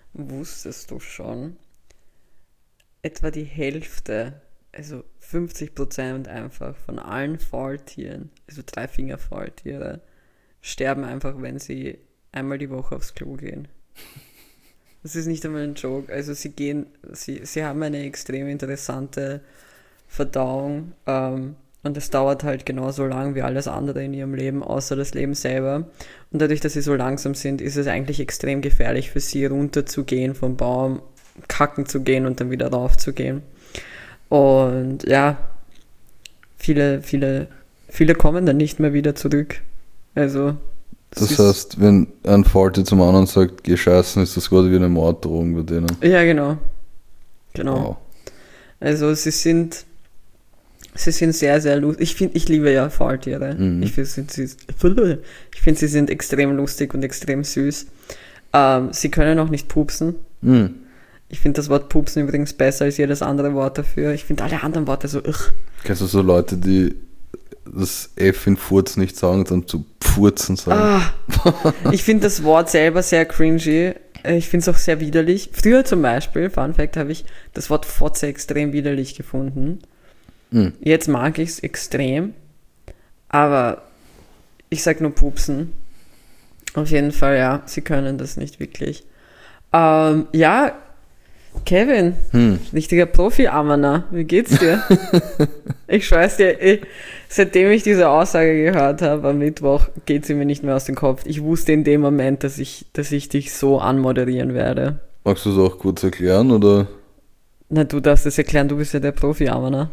Wusstest du schon, etwa die Hälfte, also 50% einfach von allen Faultieren, also Dreifinger-Faultiere, sterben einfach, wenn sie einmal die Woche aufs Klo gehen. Das ist nicht einmal ein Joke. Also sie haben eine extrem interessante Verdauung und es dauert halt genauso lang wie alles andere in ihrem Leben, außer das Leben selber. Und dadurch, dass sie so langsam sind, ist es eigentlich extrem gefährlich für sie, runterzugehen vom Baum, kacken zu gehen und dann wieder raufzugehen. Und ja, viele kommen dann nicht mehr wieder zurück. Also Das heißt, wenn ein Faultier zum anderen sagt, geh scheißen, ist das quasi wie eine Morddrohung bei denen. Ja, genau. Wow. Also sie sind sehr, sehr lustig. Ich liebe ja Faultiere. Mhm. Ich finde, sie sind extrem lustig und extrem süß. Sie können auch nicht pupsen. Mhm. Ich finde das Wort pupsen übrigens besser als jedes andere Wort dafür. Ich finde alle anderen Worte so Kennst du so Leute, die das F in Furz nicht sagen und dann zu Pfurzen sagen? Ich finde das Wort selber sehr cringy. Ich finde es auch sehr widerlich. Früher zum Beispiel, Fun Fact, habe ich das Wort Fotze extrem widerlich gefunden. Mhm. Jetzt mag ich es extrem, aber ich sag nur pupsen. Auf jeden Fall, ja, sie können das nicht wirklich. Ja, Kevin, richtiger Profi-Ammerner, wie geht's dir? Ich schwör's dir, seitdem ich diese Aussage gehört habe am Mittwoch, geht sie mir nicht mehr aus dem Kopf. Ich wusste in dem Moment, dass ich dich so anmoderieren werde. Magst du es auch kurz erklären, oder? Na, du darfst es erklären, du bist ja der Profi-Ammerner.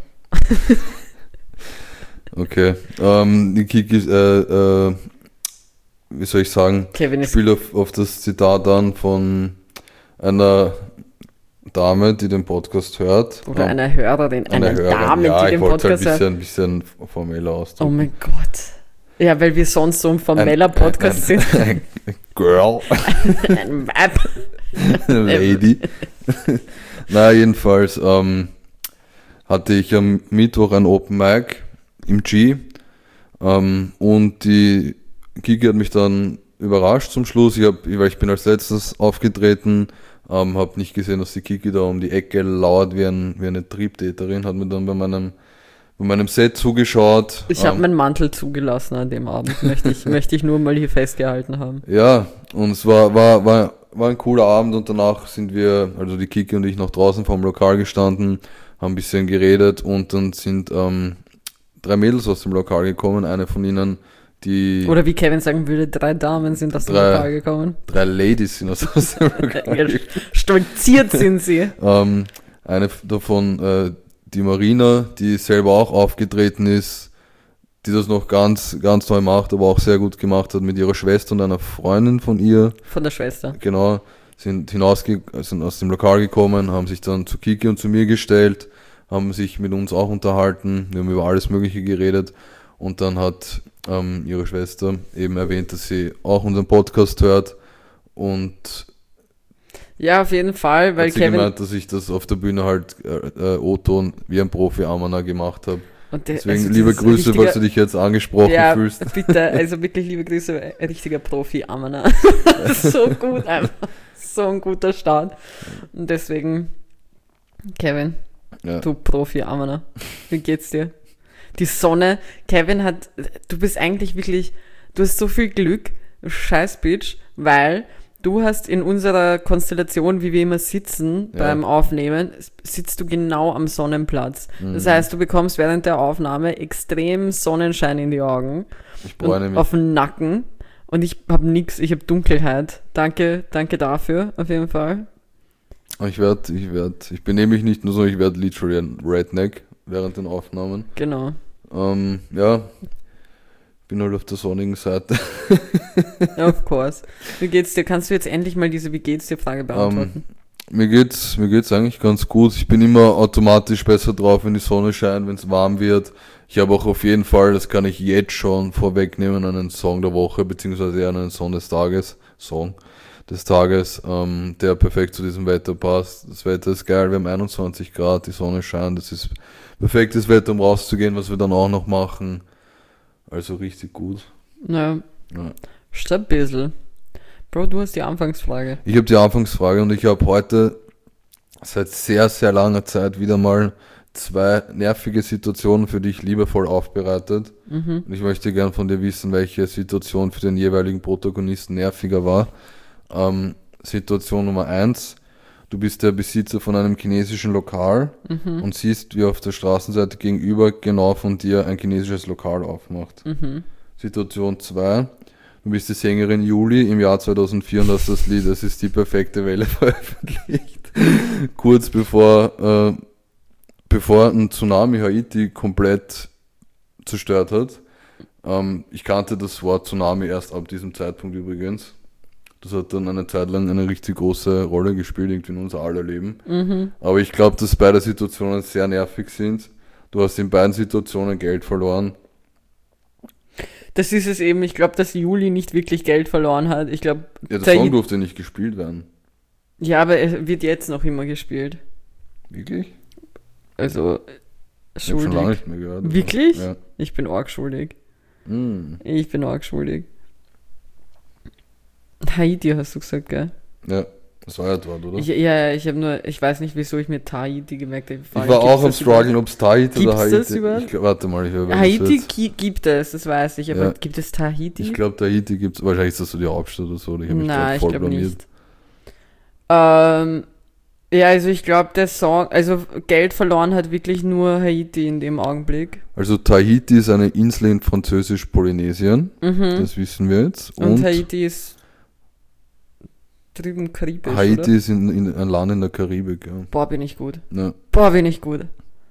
Okay. Die Kiki, wie soll ich sagen, Kevin ist spielt auf das Zitat an von einer Dame, die den Podcast hört. oder eine Hörerin, eine Dame, ja, die den ich wollte Podcast halt hört. ein bisschen formeller Oh ausdrücken. mein Gott. Ja, weil wir sonst so ein formeller Podcast sind. Ein Girl. Ein Web. Lady. Na, jedenfalls hatte ich am Mittwoch ein Open Mic im G und die Kiki hat mich dann überrascht zum Schluss. Weil ich bin als letztes aufgetreten, habe nicht gesehen, dass die Kiki da um die Ecke lauert wie eine Triebtäterin, hat mir dann bei meinem Set zugeschaut. Ich habe meinen Mantel zugelassen an dem Abend, möchte ich nur mal hier festgehalten haben. Ja, und es war ein cooler Abend und danach sind wir, also die Kiki und ich, noch draußen vorm Lokal gestanden, haben ein bisschen geredet und dann sind 3 Mädels aus dem Lokal gekommen, eine von ihnen, die... Oder wie Kevin sagen würde, 3 Damen sind aus dem Lokal gekommen. 3 Ladies sind aus dem Lokal gekommen. Stolziert sind sie. Eine davon, die Marina, die selber auch aufgetreten ist, die das noch ganz, ganz toll macht, aber auch sehr gut gemacht hat mit ihrer Schwester und einer Freundin von ihr. Von der Schwester. Genau, sind aus dem Lokal gekommen, haben sich dann zu Kiki und zu mir gestellt, haben sich mit uns auch unterhalten, wir haben über alles Mögliche geredet und dann hat ihre Schwester eben erwähnt, dass sie auch unseren Podcast hört und ja, auf jeden Fall, weil hat sie Kevin... gemeint, dass ich das auf der Bühne halt O-Ton wie ein Profi-Ammerner gemacht habe. Deswegen also liebe Grüße, falls du dich jetzt angesprochen fühlst. Ja, bitte, also wirklich liebe Grüße, richtiger Profi-Ammerner. So gut einfach. So ein guter Start. Und deswegen, Kevin, du Profi-Ammerner, wie geht's dir? Die Sonne, du bist eigentlich wirklich, du hast so viel Glück, du scheiß Bitch, weil du hast in unserer Konstellation, wie wir immer sitzen beim Aufnehmen, sitzt du genau am Sonnenplatz. Das heißt, du bekommst während der Aufnahme extrem Sonnenschein in die Augen. Ich bräune mich. Auf den Nacken. Und ich habe nichts, ich habe Dunkelheit. Danke dafür, auf jeden Fall. Ich benehme mich nicht nur so, ich werde literally ein Redneck während den Aufnahmen. Genau. Ja, bin halt auf der sonnigen Seite. Of course. Wie geht's dir? Kannst du jetzt endlich mal diese Wie geht's dir Frage beantworten? Mir geht's eigentlich ganz gut. Ich bin immer automatisch besser drauf, wenn die Sonne scheint, wenn es warm wird. Ich habe auch auf jeden Fall, das kann ich jetzt schon vorwegnehmen, einen Song der Woche, beziehungsweise eher einen Song des Tages, der perfekt zu diesem Wetter passt. Das Wetter ist geil, wir haben 21 Grad, die Sonne scheint, das ist perfektes Wetter, um rauszugehen, was wir dann auch noch machen. Also richtig gut. Ja. Stabil. Bro, du hast die Anfangsfrage. Ich habe die Anfangsfrage und ich habe heute seit sehr, sehr langer Zeit wieder mal 2 nervige Situationen für dich liebevoll aufbereitet. Und ich möchte gern von dir wissen, welche Situation für den jeweiligen Protagonisten nerviger war. Situation Nummer 1. Du bist der Besitzer von einem chinesischen Lokal und siehst, wie auf der Straßenseite gegenüber genau von dir ein chinesisches Lokal aufmacht. Situation 2. Du bist die Sängerin Juli im Jahr 2004 und hast das Lied Es ist die perfekte Welle veröffentlicht. Kurz bevor ein Tsunami Haiti komplett zerstört hat. Ich kannte das Wort Tsunami erst ab diesem Zeitpunkt übrigens. Das hat dann eine Zeit lang eine richtig große Rolle gespielt, irgendwie in unser aller Leben. Aber ich glaube, dass beide Situationen sehr nervig sind. Du hast in beiden Situationen Geld verloren. Das ist es eben. Ich glaube, dass Juli nicht wirklich Geld verloren hat. Ich glaube, Ja, der Song durfte nicht gespielt werden. ja, aber er wird jetzt noch immer gespielt. Wirklich? Also, Ich habe schon lange schuldig. nicht mehr gehört. Wirklich? Ja. Ich bin arg schuldig. Mm. Ich bin arg schuldig. Haiti hast du gesagt, gell? Ja, das war ja dort, oder? Ich weiß nicht, wieso ich mir Tahiti gemerkt habe. Ich war auch am struggeln, ob es Tahiti oder Gibt's Haiti. das überhaupt? Warte mal, ich höre Haiti gibt es, das weiß ich, aber Ja. gibt es Tahiti? Ich glaube, Tahiti gibt es, wahrscheinlich ist das so die Hauptstadt oder so. Oder ich habe mich Nein, gerade ich voll glaube blamiert. nicht. Ja, also ich glaube, der Song, also Geld verloren hat wirklich nur Haiti in dem Augenblick. Also Tahiti ist eine Insel in Französisch-Polynesien, das wissen wir jetzt. Und Haiti ist drüben karibisch, Haiti oder? ist in ein Land in der Karibik, ja. Boah, bin ich gut. Ja. Boah, bin ich gut.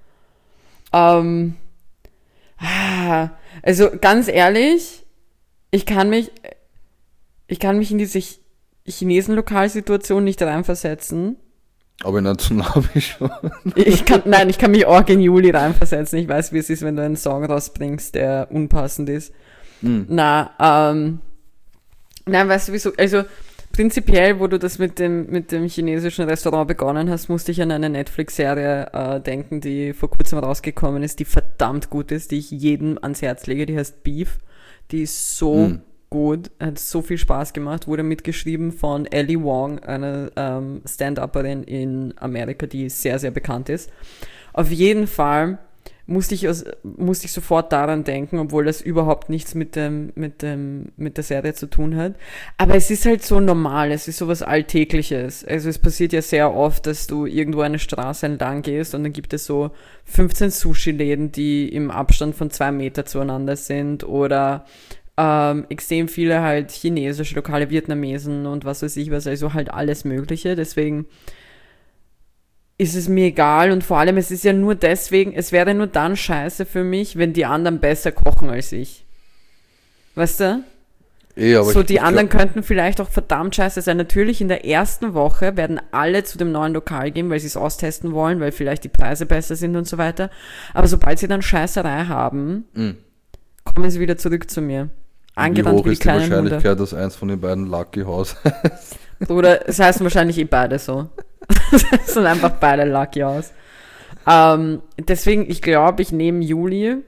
Also ganz ehrlich, ich kann mich in diese Chinesen-Lokalsituation nicht reinversetzen. Aber in ein Tsunami schon. Ich kann mich auch in Juli reinversetzen. Ich weiß, wie es ist, wenn du einen Song rausbringst, der unpassend ist. Nein, weißt du wieso? Also prinzipiell, wo du das mit dem chinesischen Restaurant begonnen hast, musste ich an eine Netflix-Serie denken, die vor kurzem rausgekommen ist, die verdammt gut ist, die ich jedem ans Herz lege. Die heißt Beef. Die ist so gut, hat so viel Spaß gemacht, wurde mitgeschrieben von Ellie Wong, einer Stand-Upperin in Amerika, die sehr, sehr bekannt ist. Auf jeden Fall musste ich sofort daran denken, obwohl das überhaupt nichts mit der Serie zu tun hat. Aber es ist halt so normal, es ist sowas Alltägliches. Also es passiert ja sehr oft, dass du irgendwo eine Straße entlang gehst und dann gibt es so 15 Sushi-Läden, die im Abstand von 2 Meter zueinander sind oder extrem viele halt chinesische, lokale Vietnamesen und was weiß ich was, also halt alles Mögliche. Deswegen ist es mir egal und vor allem, es ist ja nur deswegen, es wäre nur dann scheiße für mich, wenn die anderen besser kochen als ich. Weißt du? Aber so, die anderen könnten vielleicht auch verdammt scheiße sein. Natürlich in der ersten Woche werden alle zu dem neuen Lokal gehen, weil sie es austesten wollen, weil vielleicht die Preise besser sind und so weiter. Aber sobald sie dann Scheißerei haben, kommen sie wieder zurück zu mir. Wie hoch ist die Wahrscheinlichkeit, dass eins von den beiden Lucky House heißt? Oder es heißen wahrscheinlich beide so. Es sind einfach beide Lucky House. Deswegen, ich glaube, ich nehme Juli.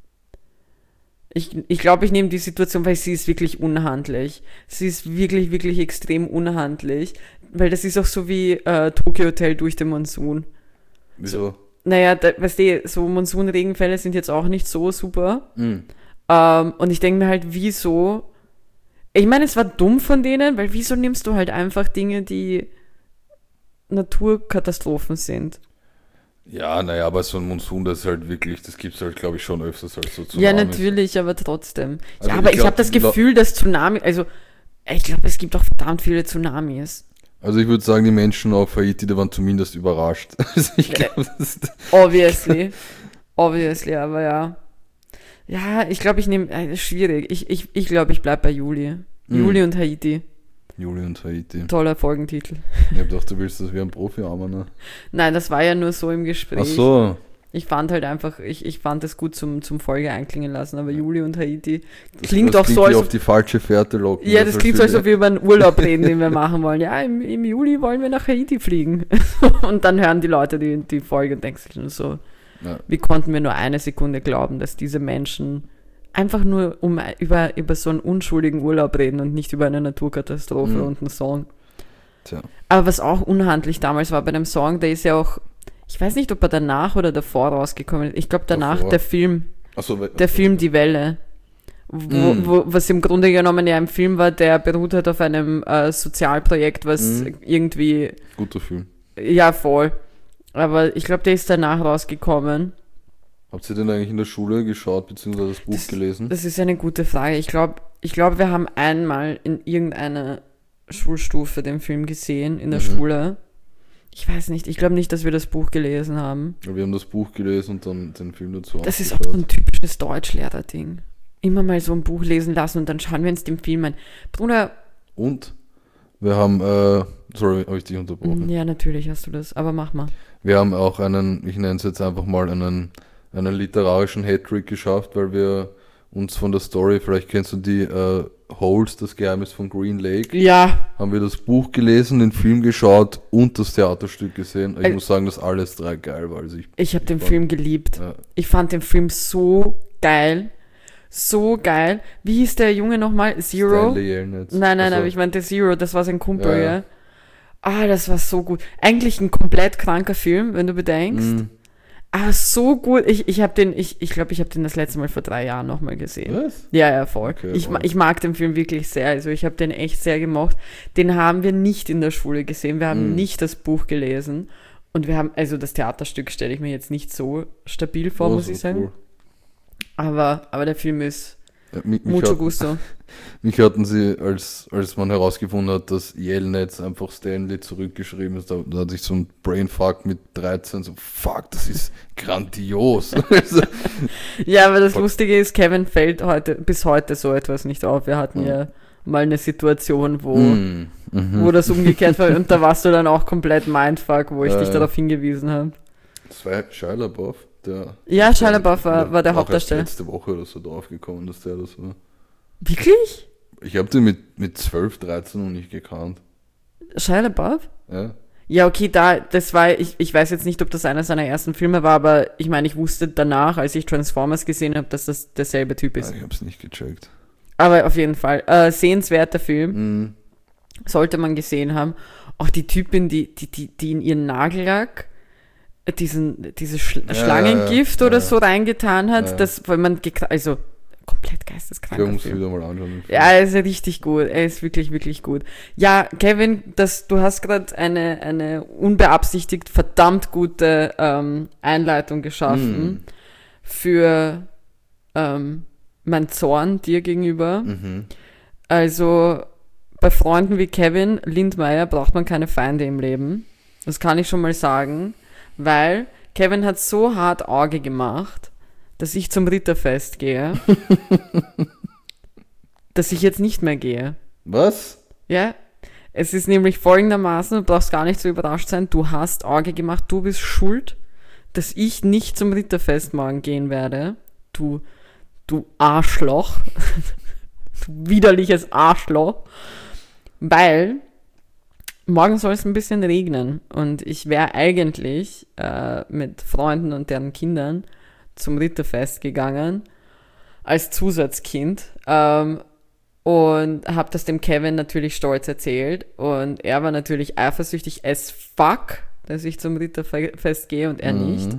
Ich glaube, ich nehme die Situation, weil sie ist wirklich unhandlich. Sie ist wirklich, wirklich extrem unhandlich. Weil das ist auch so wie Tokyo Hotel durch den Monsun. Wieso? Naja, weißt du, so Monsunregenfälle sind jetzt auch nicht so super. Und ich denke mir halt, wieso? Ich meine, es war dumm von denen, weil wieso nimmst du halt einfach Dinge, die Naturkatastrophen sind? Ja, naja, aber so ein Monsun, das ist halt wirklich, das gibt es halt, glaube ich, schon öfters als so Tsunamis. Ja, natürlich, aber trotzdem. Also ja, aber ich glaub, habe das Gefühl, dass Tsunami, also ich glaube, es gibt auch verdammt viele Tsunamis. Also ich würde sagen, die Menschen auf Haiti, die waren zumindest überrascht. Also ich glaube, das ist Obviously, aber ja. Ja, ich glaube, ich nehme, schwierig. Ich glaube, ich bleibe bei Juli. Juli und Haiti. Juli und Haiti. Toller Folgentitel. Ich habe gedacht, du willst, dass wir ein Profi haben, ne? Nein, das war ja nur so im Gespräch. Ach so. Ich fand halt einfach, ich fand das gut zum Folge einklingen lassen, aber Juli und Haiti klingt auch so, als ob die falsche Fährte locken. Ja, das klingt so, als ob wir über einen Urlaub reden, den wir machen wollen. Ja, im Juli wollen wir nach Haiti fliegen. Und dann hören die Leute die Folge und denken sich nur so, wie konnten wir nur eine Sekunde glauben, dass diese Menschen einfach nur über so einen unschuldigen Urlaub reden und nicht über eine Naturkatastrophe und einen Song. Tja. Aber was auch unhandlich damals war bei dem Song, der ist ja auch, ich weiß nicht, ob er danach oder davor rausgekommen ist. Ich glaube danach Davor. der Film Also, Die Welle. Was im Grunde genommen ja ein Film war, der beruht hat auf einem Sozialprojekt, was irgendwie, guter Film. ja voll. Aber ich glaube, der ist danach rausgekommen. Habt ihr den eigentlich in der Schule geschaut, beziehungsweise das Buch gelesen? Das ist eine gute Frage. Ich glaube, wir haben einmal in irgendeiner Schulstufe den Film gesehen, in der Schule. Ich weiß nicht, ich glaube nicht, dass wir das Buch gelesen haben. Wir haben das Buch gelesen und dann den Film dazu Das ist auch so ein typisches Deutschlehrer-Ding. Immer mal so ein Buch lesen lassen und dann schauen wir uns den Film an. Bruder. Und wir haben, sorry, habe ich dich unterbrochen. Ja, natürlich hast du das, aber mach mal. Wir haben auch ich nenne es jetzt einfach mal einen literarischen Hattrick geschafft, weil wir uns von der Story, vielleicht kennst du die Holes, das Geheimnis von Green Lake. Ja. Haben wir das Buch gelesen, den Film geschaut und das Theaterstück gesehen. Ich muss sagen, dass alles drei geil war. Also ich habe den Film geliebt. Ja. Ich fand den Film so geil. So geil. Wie hieß der Junge nochmal? Zero? Stanley Yelnats. Nein, Also, aber ich meinte Zero, das war sein Kumpel, Ja. ja. Ah, das war so gut. Eigentlich ein komplett kranker Film, wenn du bedenkst. Aber so gut. Ich glaube, ich habe den das letzte Mal vor 3 Jahren nochmal gesehen. Was? Ja, voll. Okay, Ich mag den Film wirklich sehr. Also ich habe den echt sehr gemocht. Den haben wir nicht in der Schule gesehen. Wir haben nicht das Buch gelesen. Und wir haben, also das Theaterstück stelle ich mir jetzt nicht so stabil vor, muss ich sagen. Cool. Aber der Film ist Mich mucho gusto. Mich hatten sie, als man herausgefunden hat, dass Yelnats einfach Stanley zurückgeschrieben ist, da hatte ich so ein Brainfuck mit 13, so fuck, das ist grandios. Ja, aber das Lustige ist, Kevin fällt bis heute so etwas nicht auf. Wir hatten ja mal eine Situation, wo das umgekehrt war und da warst du dann auch komplett Mindfuck, wo ich dich darauf hingewiesen habe. Das war Shia LaBeouf, der... Ja, Shia LaBeouf war der auch Hauptdarsteller. erst letzte Woche oder so draufgekommen, dass der das war. Wirklich? Ich habe den mit 12, 13 noch nicht gekannt. Shia LaBeouf? Ja. Ja, okay, das war, ich weiß jetzt nicht, ob das einer seiner ersten Filme war, aber ich meine, ich wusste danach, als ich Transformers gesehen habe, dass das derselbe Typ ist. Ich habe es nicht gecheckt. Aber auf jeden Fall, sehenswerter Film, sollte man gesehen haben. Auch die Typin, die in ihren Nagellack dieses Schlangengift oder so reingetan hat, weil man, also komplett geisteskranker Ich muss Film. wieder mal anschauen. Ja, er ist ja richtig gut. Er ist wirklich, wirklich gut. Ja, Kevin, du hast gerade eine unbeabsichtigt verdammt gute Einleitung geschaffen für mein Zorn dir gegenüber. Also bei Freunden wie Kevin Lindmeier braucht man keine Feinde im Leben. Das kann ich schon mal sagen, weil Kevin hat so hart Auge gemacht, dass ich zum Ritterfest gehe, dass ich jetzt nicht mehr gehe. Was? Ja, es ist nämlich folgendermaßen, du brauchst gar nicht so überrascht sein, du hast Auge gemacht, du bist schuld, dass ich nicht zum Ritterfest morgen gehen werde. Du Arschloch. Du widerliches Arschloch. Weil morgen soll es ein bisschen regnen und ich wäre eigentlich mit Freunden und deren Kindern zum Ritterfest gegangen, als Zusatzkind, und habe das dem Kevin natürlich stolz erzählt und er war natürlich eifersüchtig as fuck, dass ich zum Ritterfest gehe und er nicht.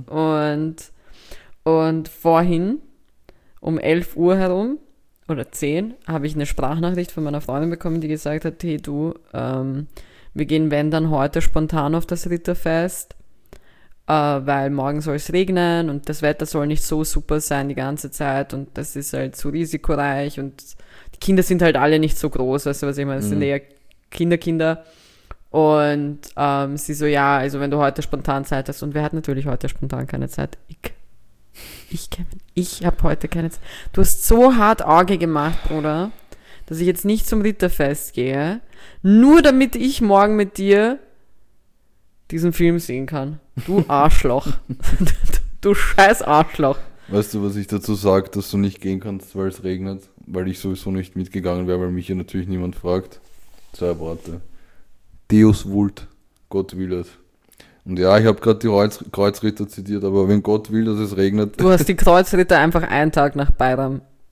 Und vorhin um 11 Uhr herum oder 10 habe ich eine Sprachnachricht von meiner Freundin bekommen, die gesagt hat, hey du, wir gehen wenn dann heute spontan auf das Ritterfest, weil morgen soll es regnen und das Wetter soll nicht so super sein die ganze Zeit und das ist halt so risikoreich und die Kinder sind halt alle nicht so groß, weißt du, was ich meine, das sind eher Kinder und sie so, ja, also wenn du heute spontan Zeit hast und wer hat natürlich heute spontan keine Zeit? Kevin, ich habe heute keine Zeit. Du hast so hart Auge gemacht, Bruder, dass ich jetzt nicht zum Ritterfest gehe, nur damit ich morgen mit dir diesen Film sehen kann. Du Arschloch. Du scheiß Arschloch. Weißt du, was ich dazu sage, dass du nicht gehen kannst, weil es regnet? Weil ich sowieso nicht mitgegangen wäre, weil mich hier natürlich niemand fragt. 2 Worte. Deus vult. Gott will es. Und ja, ich habe gerade die Kreuzritter zitiert, aber wenn Gott will, dass es regnet... Du hast die Kreuzritter einfach einen Tag nach Bayram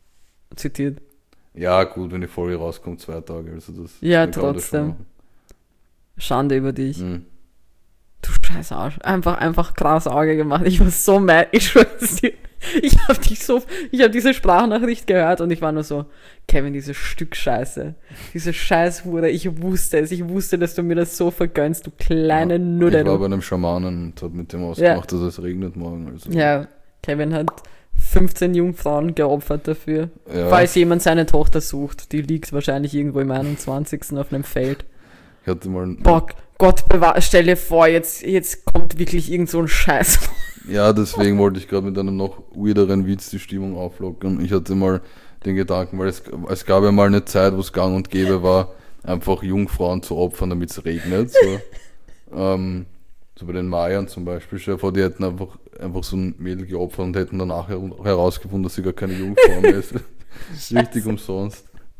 zitiert. Ja, gut, wenn die Folge rauskommt, 2 Tage. Also das, Ja, dann kann man das schon trotzdem. machen. Schande über dich. Mhm. Du scheiß Arsch. Einfach krass Auge gemacht. Ich war so mad. Ich schwör's dir. Ich habe diese Sprachnachricht gehört und ich war nur so, Kevin, dieses Stück Scheiße. Diese Scheißhure. Ich wusste es. Ich wusste, dass du mir das so vergönnst, du kleine Nudel. Ich war bei einem Schamanen und habe mit dem ausgemacht, dass es regnet morgen. Also. Ja, Kevin hat 15 Jungfrauen geopfert dafür. Ja. Falls jemand seine Tochter sucht. Die liegt wahrscheinlich irgendwo im 21. auf einem Feld. Ich hatte mal. Boah, Gott bewahre, stell dir vor, jetzt kommt wirklich irgend so ein Scheiß. Ja, deswegen wollte ich gerade mit einem noch weirderen Witz die Stimmung auflockern. Ich hatte mal den Gedanken, weil es gab ja mal eine Zeit, wo es gang und gäbe war, einfach Jungfrauen zu opfern, damit es regnet. So bei den Mayern zum Beispiel. Stell dir vor, die hätten einfach so ein Mädel geopfert und hätten danach herausgefunden, dass sie gar keine Jungfrau mehr ist. Richtig umsonst.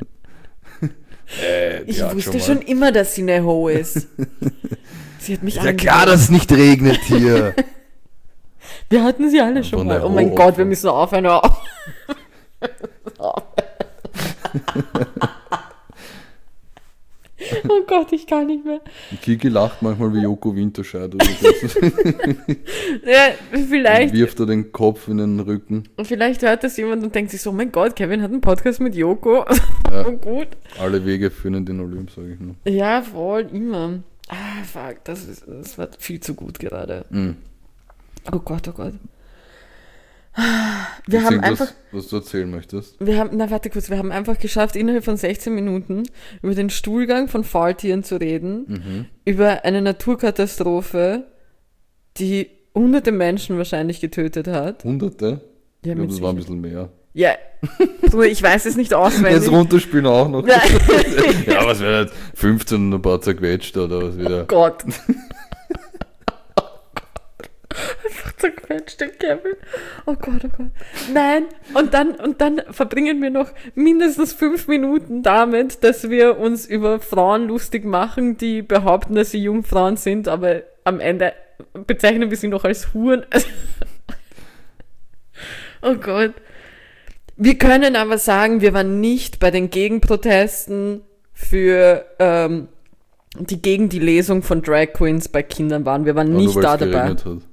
Ich wusste schon immer, dass sie eine Ho ist. Sie hat mich Ist ja klar, dass es nicht regnet hier. Wir hatten sie alle schon mal. Oh mein Gott, wir müssen aufhören. Oh Gott, ich kann nicht mehr. Kiki lacht manchmal wie Joko Winterscheid. Ja, vielleicht. Wirft er den Kopf in den Rücken. Vielleicht hört das jemand und denkt sich so, oh mein Gott, Kevin hat einen Podcast mit Joko. Ja. Oh gut. Alle Wege führen in den Olymp, sage ich nur. Ja, voll, immer. Ah, fuck, das war viel zu gut gerade. Mhm. Oh Gott, oh Gott. Wir haben einfach... Was du erzählen möchtest? Wir haben einfach geschafft, innerhalb von 16 Minuten über den Stuhlgang von Faultieren zu reden, über eine Naturkatastrophe, die hunderte Menschen wahrscheinlich getötet hat. Hunderte? Ja, Ich glaube, das war ein bisschen mehr. Ja, Bruder, ich weiß es nicht auswendig. Jetzt runterspielen auch noch. Ja. Ja, was wäre das? 15 und ein paar zerquetscht oder was wieder? Oh Gott. Einfach zerquetscht, den Kevin. Oh Gott, oh Gott. Nein, und dann verbringen wir noch mindestens 5 Minuten damit, dass wir uns über Frauen lustig machen, die behaupten, dass sie Jungfrauen sind, aber am Ende bezeichnen wir sie noch als Huren. Oh Gott. Wir können aber sagen, wir waren nicht bei den Gegenprotesten für die gegen die Lesung von Drag Queens bei Kindern waren. Wir waren Aber nicht nur, da weil's dabei. geregnet hat.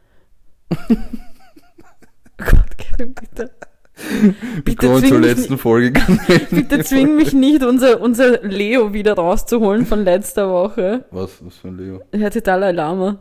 Gott, Kevin, bitte. Willkommen zur letzten Folge. Bitte zwing mich nicht, unser Leo wieder rauszuholen von letzter Woche. Was für ein Leo? Er hatte Dalai Lama.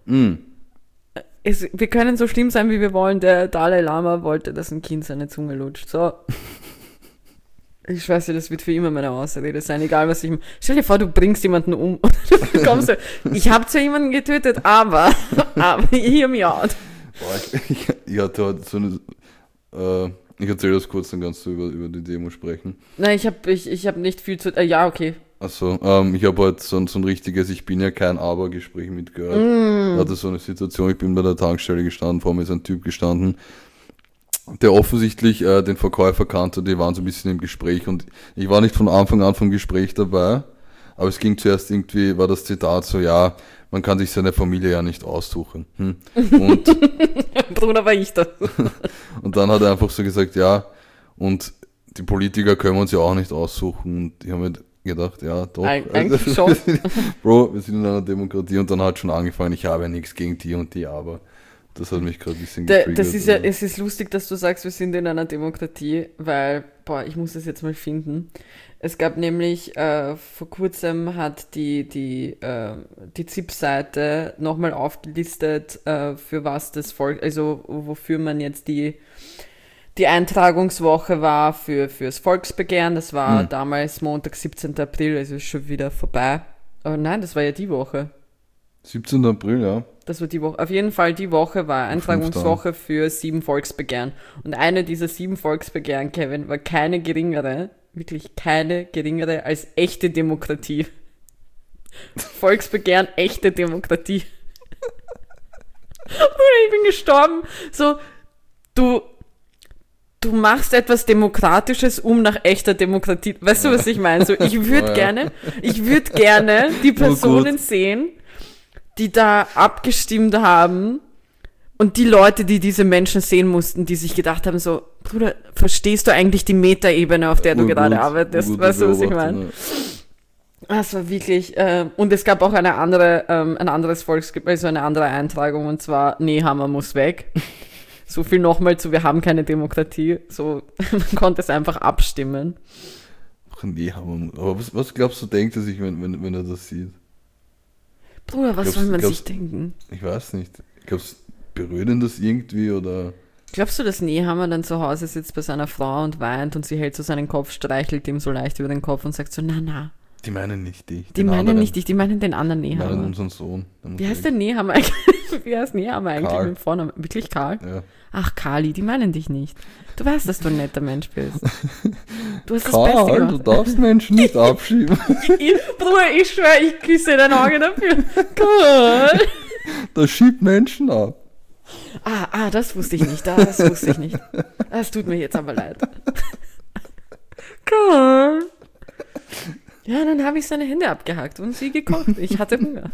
Wir können so schlimm sein, wie wir wollen. Der Dalai Lama wollte, dass ein Kind seine Zunge lutscht. So. Ich schwör's dir, das wird für immer meine Ausrede sein, egal was ich... Stell dir vor, du bringst jemanden um und du kommst so, ich habe zwar jemanden getötet, aber hear me out. Boah, ich hatte heute so eine... ich erzähle das kurz, dann kannst du über die Demo sprechen. Nein, ich hab nicht viel zu... ja, okay. Achso, ich habe heute so ein richtiges Ich bin ja kein Aber-Gespräch mitgehört. Ich hatte so eine Situation, ich bin bei der Tankstelle gestanden, vor mir ist ein Typ gestanden, der offensichtlich den Verkäufer kannte, die waren so ein bisschen im Gespräch und ich war nicht von Anfang an vom Gespräch dabei, aber es ging zuerst irgendwie, war das Zitat so, ja, man kann sich seine Familie ja nicht aussuchen. Und Bruder, war ich das. Und dann hat er einfach so gesagt, ja, und die Politiker können wir uns ja auch nicht aussuchen. Und ich habe mir gedacht, ja, doch. Eigentlich schon. Bro, wir sind in einer Demokratie und dann hat schon angefangen, ich habe ja nichts gegen die und die, aber das hat mich gerade ein bisschen getriggert. Das ist ja, es ist lustig, dass du sagst, wir sind in einer Demokratie, weil, ich muss das jetzt mal finden. Es gab nämlich, vor kurzem hat die ZIP-Seite nochmal aufgelistet, für was das Volk, also wofür man jetzt die Eintragungswoche war fürs Volksbegehren. Das war damals Montag, 17. April, also ist schon wieder vorbei. Aber nein, das war ja die Woche. 17. April, ja. Das war die Woche. Auf jeden Fall, die Woche war Eintragungswoche für 7 Volksbegehren. Und eine dieser 7 Volksbegehren, Kevin, war keine geringere, wirklich keine geringere als echte Demokratie. Volksbegehren, echte Demokratie. Ich bin gestorben. So, du machst etwas Demokratisches, um nach echter Demokratie. Weißt du, was ich meine? So, ich würde gerne die Personen sehen, die da abgestimmt haben und die Leute, die diese Menschen sehen mussten, die sich gedacht haben so, Bruder, verstehst du eigentlich die Metaebene, auf der du gerade arbeitest? Weißt du, was ich meine? Das war wirklich, und es gab auch ein anderes also eine andere Eintragung, und zwar, Nehammer muss weg. So viel nochmal zu, wir haben keine Demokratie. So, man konnte es einfach abstimmen. Ach, Nehammer. Aber was glaubst du, denkt er sich, wenn er das sieht? Bruder, was soll man sich denken? Ich weiß nicht. Glaubst du, berührt ihn das irgendwie, oder? Glaubst du, dass Nehammer dann zu Hause sitzt bei seiner Frau und weint und sie hält so seinen Kopf, streichelt ihm so leicht über den Kopf und sagt so, na. Die meinen nicht dich. Die meinen nicht dich, die meinen den anderen Nehammer. Die meinen unseren Sohn. Wie heißt der Nehammer eigentlich? Wie heißt Nehammer eigentlich Karl. mit dem Vornamen? Wirklich Karl? Ja. Ach, Kali, die meinen dich nicht. Du weißt, dass du ein netter Mensch bist. Du hast Karl, das Beste gemacht. du darfst Menschen nicht abschieben. Bruder, ich schwöre, ich küsse dein Auge dafür. Karl. Das schiebt Menschen ab. Das wusste ich nicht. Das wusste ich nicht. Das tut mir jetzt aber leid. Karl. Ja, dann habe ich seine Hände abgehackt und sie gekocht. Ich hatte Hunger.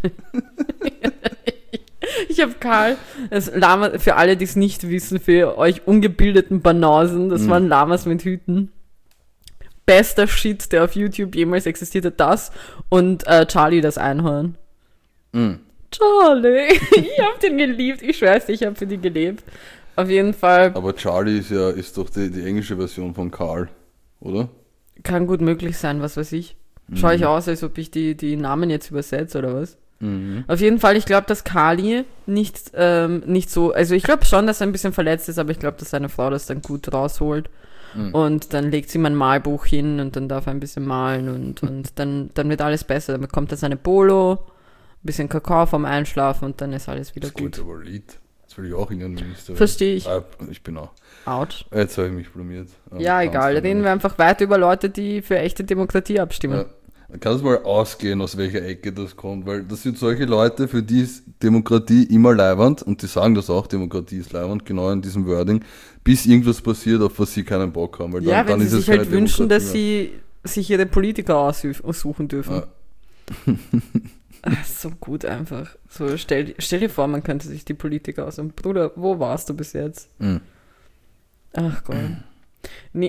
Ich habe Karl, das Lama, für alle, die es nicht wissen, für euch ungebildeten Banausen, das waren Lamas mit Hüten. Bester Shit, der auf YouTube jemals existiert hat, das und Charlie, das Einhorn. Charlie, ich habe den geliebt, ich schwör's dir, ich habe für die gelebt. Auf jeden Fall. Aber Charlie ist doch die englische Version von Karl, oder? Kann gut möglich sein, was weiß ich. Schaue ich aus, als ob ich die Namen jetzt übersetze oder was? Auf jeden Fall, ich glaube, dass Kali nicht so, also ich glaube schon, dass er ein bisschen verletzt ist, aber ich glaube, dass seine Frau das dann gut rausholt. Und dann legt sie ihm ein Malbuch hin und dann darf er ein bisschen malen und dann wird alles besser. Dann bekommt er seine Polo, ein bisschen Kakao vom Einschlafen und dann ist alles wieder das gut. Das klingt aber Lied. Das will ich auch Innenminister. Verstehe ich. Ich bin auch. Out. Jetzt habe ich mich blamiert. Ja, egal. Reden wir einfach weiter über Leute, die für echte Demokratie abstimmen. Ja. Kannst du mal ausgehen, aus welcher Ecke das kommt, weil das sind solche Leute, für die ist Demokratie immer leiwand und die sagen das auch, Demokratie ist leiwand, genau in diesem Wording, bis irgendwas passiert, auf was sie keinen Bock haben. Weil ja, dann wenn ist sie es sich halt keine wünschen, Demokratie dass sie sich ihre Politiker aussuchen dürfen. Ja. So gut einfach. So, stell dir vor, man könnte sich die Politiker aussuchen. Bruder, wo warst du bis jetzt? Ach Gott. Nee,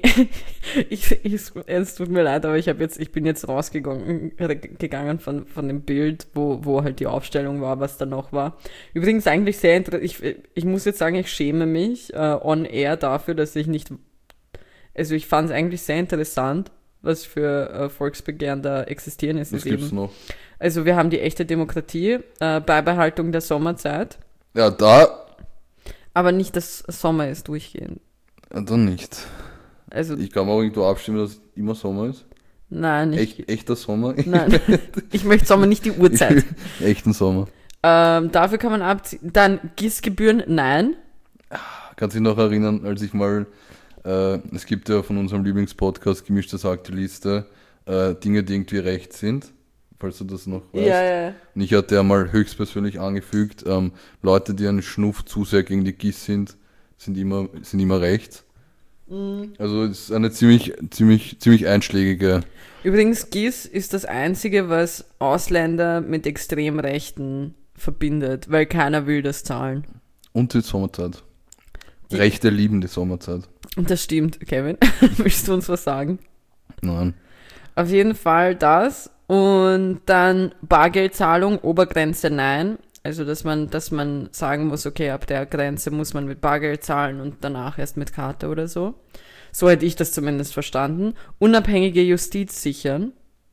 es tut mir leid, aber ich bin jetzt rausgegangen von dem Bild, wo halt die Aufstellung war, was da noch war. Übrigens eigentlich sehr interessant, ich muss jetzt sagen, ich schäme mich on air dafür, dass ich nicht, also ich fand es eigentlich sehr interessant, was für Volksbegehren da existieren ist. Was gibt's noch? Also wir haben die echte Demokratie, Beibehaltung der Sommerzeit. Ja, da. Aber nicht, dass Sommer ist durchgehend. Ja, dann nicht. Also, ich kann auch irgendwo abstimmen, dass immer Sommer ist. Nein, nicht. Echter Sommer? Nein, ich möchte Sommer, nicht die Uhrzeit. Echten Sommer. Dafür kann man abziehen. Dann Gießgebühren, nein. Kannst du dich noch erinnern, als ich mal, es gibt ja von unserem Lieblingspodcast Gemischtes Hack die Liste, Dinge, die irgendwie recht sind, falls du das noch weißt. Ja. Und ich hatte ja mal höchstpersönlich angefügt, Leute, die einen Schnuff zu sehr gegen die Gieß sind immer rechts. Also es ist eine ziemlich einschlägige. Übrigens, GIS ist das Einzige, was Ausländer mit Extremrechten verbindet, weil keiner will das zahlen. Und die Sommerzeit. Rechte lieben die Sommerzeit. Und das stimmt, Kevin. Willst du uns was sagen? Nein. Auf jeden Fall das. Und dann Bargeldzahlung, Obergrenze nein. Also, dass man sagen muss, okay, ab der Grenze muss man mit Bargeld zahlen und danach erst mit Karte oder so. So hätte ich das zumindest verstanden. Unabhängige Justiz sichern.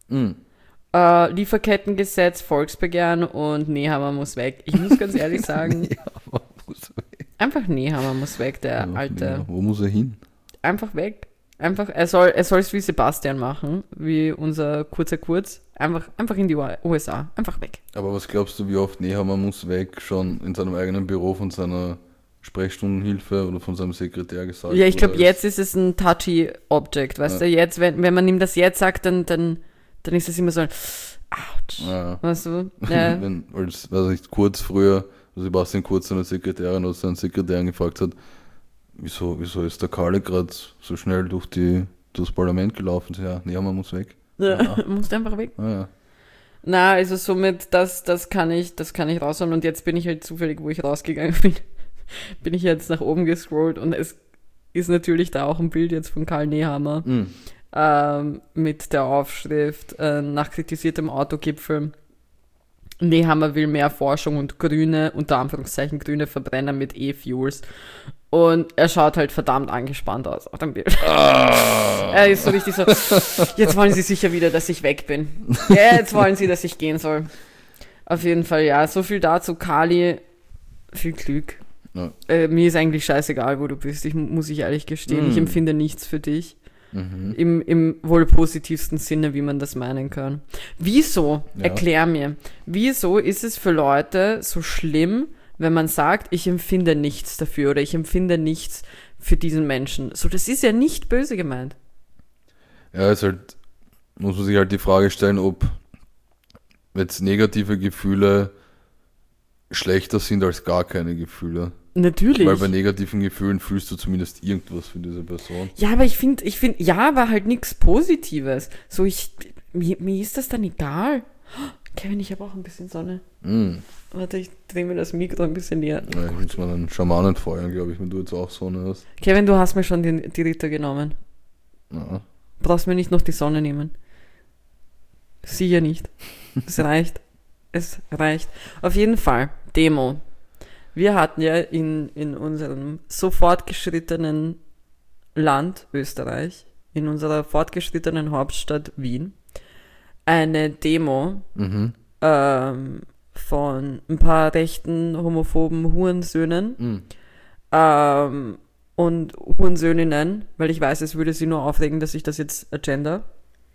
Lieferkettengesetz, Volksbegehren und Nehammer muss weg. Ich muss ganz ehrlich sagen, Nehammer muss weg. Einfach Nehammer muss weg, der alte. Ja, wo muss er hin? Einfach weg. Einfach, er soll es wie Sebastian machen, wie unser Kurz. Einfach in die USA. Einfach weg. Aber was glaubst du, wie oft Nehammer muss weg schon in seinem eigenen Büro von seiner Sprechstundenhilfe oder von seinem Sekretär gesagt? Ja, ich glaube, jetzt ist es ein touchy Object, weißt du? Jetzt, wenn man ihm das jetzt sagt, dann ist es immer so ein ouch. Ja. Weißt du? Ja. Kurz früher, Sebastian Kurz seine Sekretärin oder seinen Sekretär gefragt hat, wieso ist der Karle gerade so schnell durchs Parlament gelaufen? Ja, Nehammer muss weg. Ja. Musst einfach weg. Ja. Na, also somit, das kann ich raushauen und jetzt bin ich halt zufällig, wo ich rausgegangen bin ich jetzt nach oben gescrollt und ist natürlich da auch ein Bild jetzt von Karl Nehammer mit der Aufschrift nach kritisiertem Autogipfel. Nehammer will mehr Forschung und grüne, unter Anführungszeichen grüne Verbrenner mit E-Fuels. Und er schaut halt verdammt angespannt aus auf dem Bild. Er ist so richtig so, jetzt wollen sie sicher wieder, dass ich weg bin. Jetzt wollen sie, dass ich gehen soll. Auf jeden Fall, ja, so viel dazu. Kali, viel Glück. Ja. Mir ist eigentlich scheißegal, wo du bist. Muss ich ehrlich gestehen. Ich empfinde nichts für dich. Im wohl positivsten Sinne, wie man das meinen kann. Wieso, erklär mir, wieso ist es für Leute so schlimm, wenn man sagt, ich empfinde nichts dafür oder ich empfinde nichts für diesen Menschen? So, das ist ja nicht böse gemeint. Ja, ist halt, muss man sich halt die Frage stellen, ob jetzt negative Gefühle schlechter sind als gar keine Gefühle. Natürlich. Weil bei negativen Gefühlen fühlst du zumindest irgendwas für diese Person. Ja, aber ich finde, ja, war halt nichts Positives. So, mir ist das dann egal. Kevin, ich habe auch ein bisschen Sonne. Warte, ich drehe mir das Mikro ein bisschen näher. Ja, ich muss mal einen Schamanen feuern, glaube ich, wenn du jetzt auch Sonne hast. Kevin, du hast mir schon die Ritter genommen. Ja. Brauchst mir nicht noch die Sonne nehmen. Sicher nicht. Es reicht. Es reicht. Auf jeden Fall, Demo. Wir hatten ja in unserem so fortgeschrittenen Land Österreich, in unserer fortgeschrittenen Hauptstadt Wien, eine Demo von ein paar rechten, homophoben Hurensöhnen und Hurensöhninnen, weil ich weiß, es würde sie nur aufregen, dass ich das jetzt agender.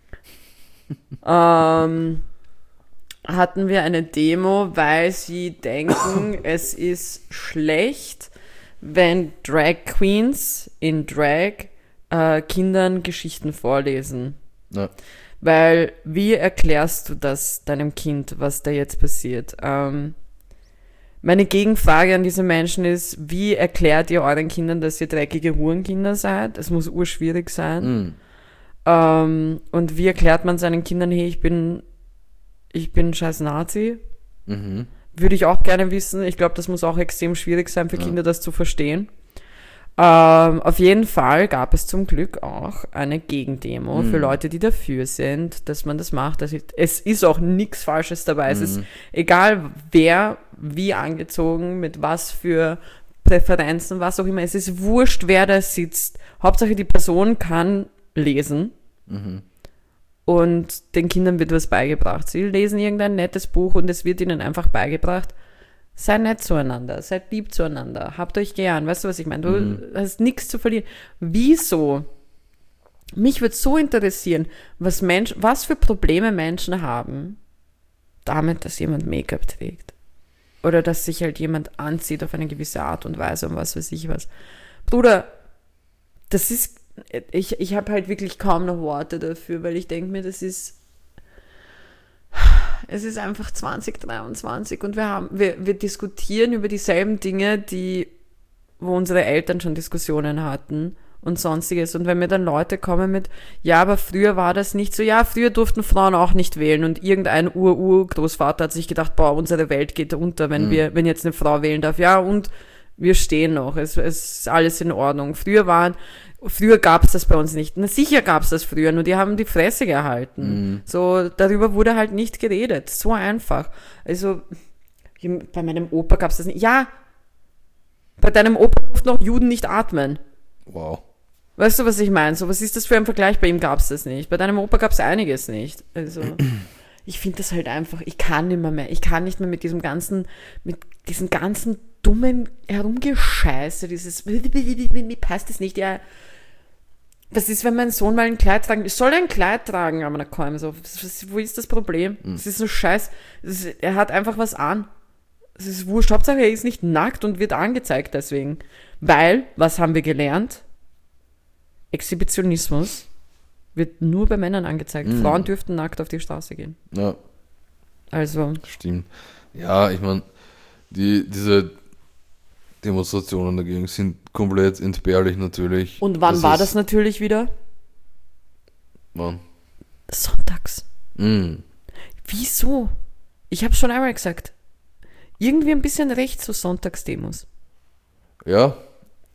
Hatten wir eine Demo, weil sie denken, es ist schlecht, wenn Drag Queens in Drag Kindern Geschichten vorlesen. Ja. Weil, wie erklärst du das deinem Kind, was da jetzt passiert? Meine Gegenfrage an diese Menschen ist, wie erklärt ihr euren Kindern, dass ihr dreckige Hurenkinder seid? Es muss urschwierig sein. Und wie erklärt man seinen Kindern, hey, ich bin scheiß Nazi? Würde ich auch gerne wissen. Ich glaube, das muss auch extrem schwierig sein für Kinder, das zu verstehen. Auf jeden Fall gab es zum Glück auch eine Gegendemo für Leute, die dafür sind, dass man das macht. Es ist auch nichts Falsches dabei. Es ist egal, wer wie angezogen, mit was für Präferenzen, was auch immer. Es ist wurscht, wer da sitzt. Hauptsache, die Person kann lesen. Und den Kindern wird was beigebracht. Sie lesen irgendein nettes Buch und es wird ihnen einfach beigebracht, seid nett zueinander, seid lieb zueinander, habt euch gern, weißt du, was ich meine? Du hast nichts zu verlieren. Wieso? Mich würde so interessieren, was für Probleme Menschen haben, damit, dass jemand Make-up trägt. Oder dass sich halt jemand anzieht auf eine gewisse Art und Weise und was weiß ich was. Bruder, das ist, ich habe halt wirklich kaum noch Worte dafür, weil ich denke mir, es ist einfach 2023 und wir diskutieren über dieselben Dinge, wo unsere Eltern schon Diskussionen hatten und sonstiges. Und wenn mir dann Leute kommen mit, ja, aber früher war das nicht so, ja, früher durften Frauen auch nicht wählen und irgendein Urgroßvater hat sich gedacht, boah, unsere Welt geht unter, wenn jetzt eine Frau wählen darf. Ja, und wir stehen noch, es ist alles in Ordnung. Früher gab es das bei uns nicht. Na, sicher gab es das früher, nur die haben die Fresse gehalten. So, darüber wurde halt nicht geredet. So einfach. Also, bei meinem Opa gab es das nicht. Ja, bei deinem Opa durften noch Juden nicht atmen. Wow. Weißt du, was ich meine? So, was ist das für ein Vergleich? Bei ihm gab es das nicht. Bei deinem Opa gab es einiges nicht. Also, ich finde das halt einfach, ich kann nicht mehr mit diesem ganzen dummen Herumgescheiße, mir passt das nicht, ja. Was ist, wenn mein Sohn mal ein Kleid tragen will? Ich soll ein Kleid tragen, aber dann kommen so, wo ist das Problem? Das ist so scheiß, er hat einfach was an. Es ist wurscht, Hauptsache er ist nicht nackt und wird angezeigt deswegen. Weil, was haben wir gelernt? Exhibitionismus wird nur bei Männern angezeigt. Frauen dürften nackt auf die Straße gehen. Ja. Also. Stimmt. Ja, ich meine, diese Demonstrationen dagegen sind komplett entbehrlich natürlich. Und wann war das natürlich wieder? Wann? Sonntags. Wieso? Ich habe schon einmal gesagt. Irgendwie ein bisschen recht zu Sonntagsdemos. Ja,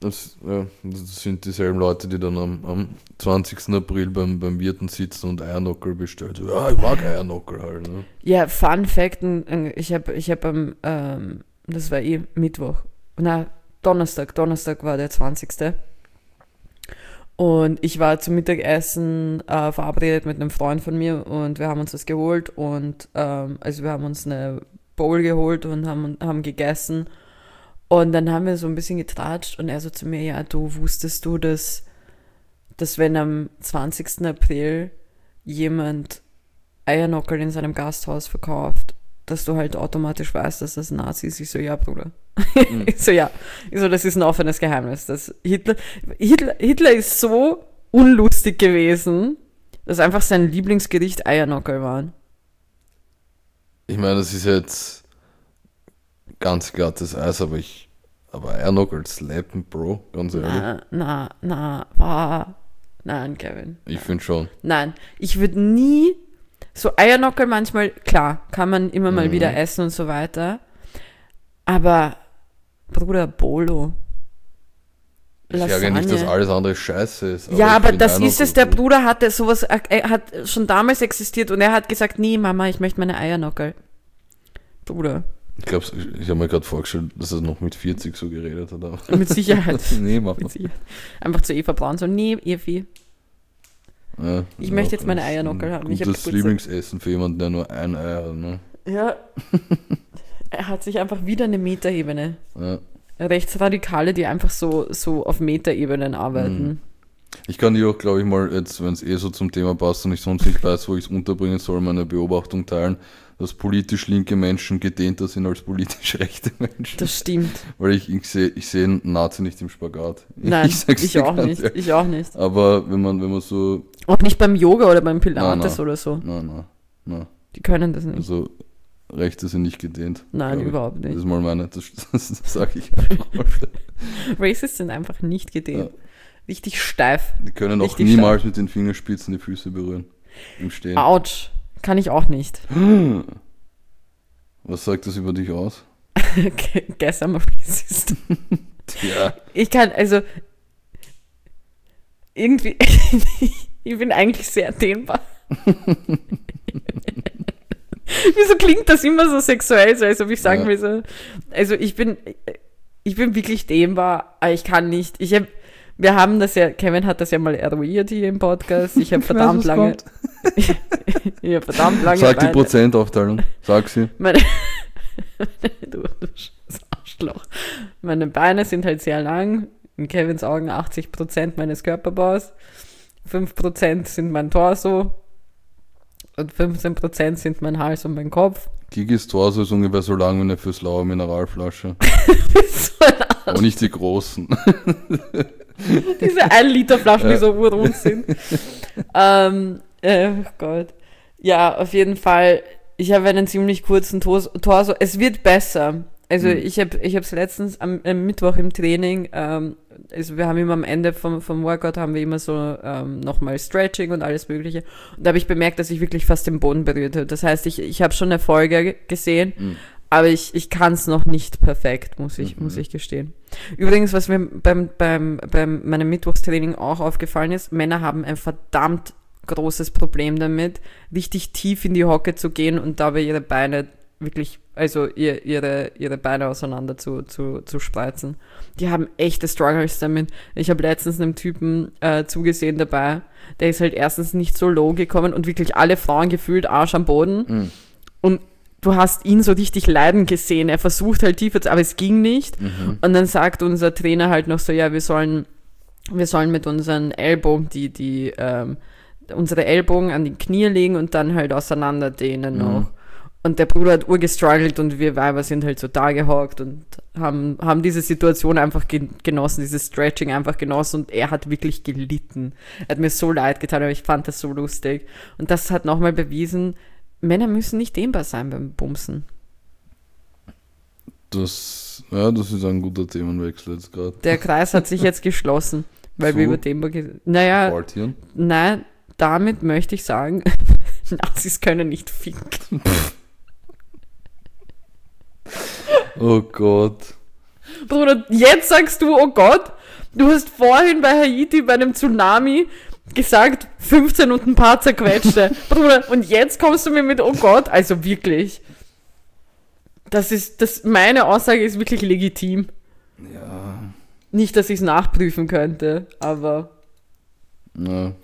Das sind dieselben Leute, die dann am 20. April beim Wirten sitzen und Eiernockerl bestellen. So, ja, ich mag Eiernockerl halt. Ne? Ja, Fun Fact, ich hab das war Mittwoch, Donnerstag war der 20. Und ich war zum Mittagessen verabredet mit einem Freund von mir und wir haben uns das geholt und also wir haben uns eine Bowl geholt und haben gegessen und dann haben wir so ein bisschen getratscht und er so zu mir, ja, du wusstest du, dass wenn am 20. April jemand Eiernockerl in seinem Gasthaus verkauft, dass du halt automatisch weißt, dass das Nazi ist. Ich so, ja, Bruder. Ich so, ja. Ich so, das ist ein offenes Geheimnis. Hitler ist so unlustig gewesen, dass einfach sein Lieblingsgericht Eiernockerl waren. Ich meine, das ist jetzt ganz glattes Eis, aber Eiernockerl slappen, Bro, ganz ehrlich. Nein, Kevin. Ich finde schon. Nein, ich würde nie so Eiernockerl manchmal, klar, kann man immer mal wieder essen und so weiter. Aber, Bruder, Bolo. Ich sage ja nicht, dass alles andere scheiße ist. Ja, aber das ist es. Der Bruder hatte sowas, er hat schon damals existiert und er hat gesagt, nee, Mama, ich möchte meine Eiernockerl. Bruder. Ich glaube, ich habe mir gerade vorgestellt, dass er noch mit 40 so geredet hat. Aber mit Sicherheit. Nee, Mama. Mit Sicherheit. Einfach zu Eva Braun so, nee, Evi. Ja, ich möchte jetzt meine Eiernockerl haben. Das Lieblingsessen für jemanden, der nur ein Ei hat, ne? Ja. Er hat sich einfach wieder eine Metaebene. Ja. Rechtsradikale, die einfach so auf Metaebenen arbeiten. Ich kann dir auch, glaube ich, mal, jetzt, wenn es so zum Thema passt und ich sonst nicht weiß, wo ich es unterbringen soll, meine Beobachtung teilen, dass politisch linke Menschen gedehnter sind als politisch rechte Menschen. Das stimmt. Weil ich sehe einen Nazi nicht im Spagat. Nein, ich auch nicht. Ehrlich. Ich auch nicht. Aber wenn man so... Auch nicht beim Yoga oder beim Pilates oder so. Nein. Die können das nicht. Also Rechte sind nicht gedehnt. Nein, überhaupt nicht. Das ist mal meine, das sage ich einfach mal. Racists sind einfach nicht gedehnt. Ja. Richtig steif. Die können auch niemals mit den Fingerspitzen die Füße berühren. Im Stehen. Autsch. Kann ich auch nicht. Was sagt das über dich aus? Guess I'm a racist. Ja. Ich kann, also irgendwie, ich bin eigentlich sehr dehnbar. Wieso klingt das immer so sexuell, so als ob ich sagen will so, also ich bin wirklich dehnbar, aber ich kann nicht, wir haben das ja, Kevin hat das ja mal eruiert hier im Podcast, ich habe verdammt lange Sag die Prozentaufteilung, sag sie. Du Arschloch. Meine Beine sind halt sehr lang, in Kevins Augen 80% meines Körperbaus, 5% sind mein Torso und 15% sind mein Hals und mein Kopf. Gigis Torso ist ungefähr so lang wie eine fürs laue Mineralflasche. Aber nicht die großen. Diese 1 Liter Flaschen, die so urrund sind. Oh Gott. Ja, auf jeden Fall. Ich habe einen ziemlich kurzen Torso. Es wird besser. Also ich habe es letztens am Mittwoch im Training, also wir haben immer am Ende vom Workout haben wir immer so nochmal Stretching und alles mögliche. Und da habe ich bemerkt, dass ich wirklich fast den Boden berührt habe. Das heißt, ich habe schon Erfolge gesehen, aber ich kann es noch nicht perfekt, muss ich gestehen. Übrigens, was mir beim meinem Mittwochstraining auch aufgefallen ist, Männer haben ein verdammt großes Problem damit, richtig tief in die Hocke zu gehen und dabei ihre Beine wirklich, also ihre Beine auseinander zu spreizen. Die haben echte Struggles damit. Ich habe letztens einem Typen zugesehen dabei, der ist halt erstens nicht so low gekommen und wirklich alle Frauen gefühlt Arsch am Boden. Und du hast ihn so richtig leiden gesehen. Er versucht halt tiefer zu, aber es ging nicht. Und dann sagt unser Trainer halt noch so, ja, wir sollen mit unseren Ellbogen unsere Ellbogen an die Knie legen und dann halt auseinander dehnen noch. Und der Bruder hat urgestruggelt und wir Weiber sind halt so da gehockt und haben diese Situation einfach genossen, dieses Stretching einfach genossen und er hat wirklich gelitten. Er hat mir so leid getan, aber ich fand das so lustig. Und das hat nochmal bewiesen, Männer müssen nicht dehnbar sein beim Bumsen. Das ist ein guter Themenwechsel jetzt gerade. Der Kreis hat sich jetzt geschlossen, weil wir über dehnbar Partieren? Nein, damit möchte ich sagen, Nazis können nicht ficken. Oh Gott. Bruder, jetzt sagst du, oh Gott, Du hast vorhin bei Haiti, bei einem Tsunami, gesagt, 15 und ein paar zerquetschte. Bruder, und jetzt kommst du mir mit, oh Gott, also wirklich. Meine Aussage ist wirklich legitim. Ja. Nicht, dass ich es nachprüfen könnte, aber... Ja.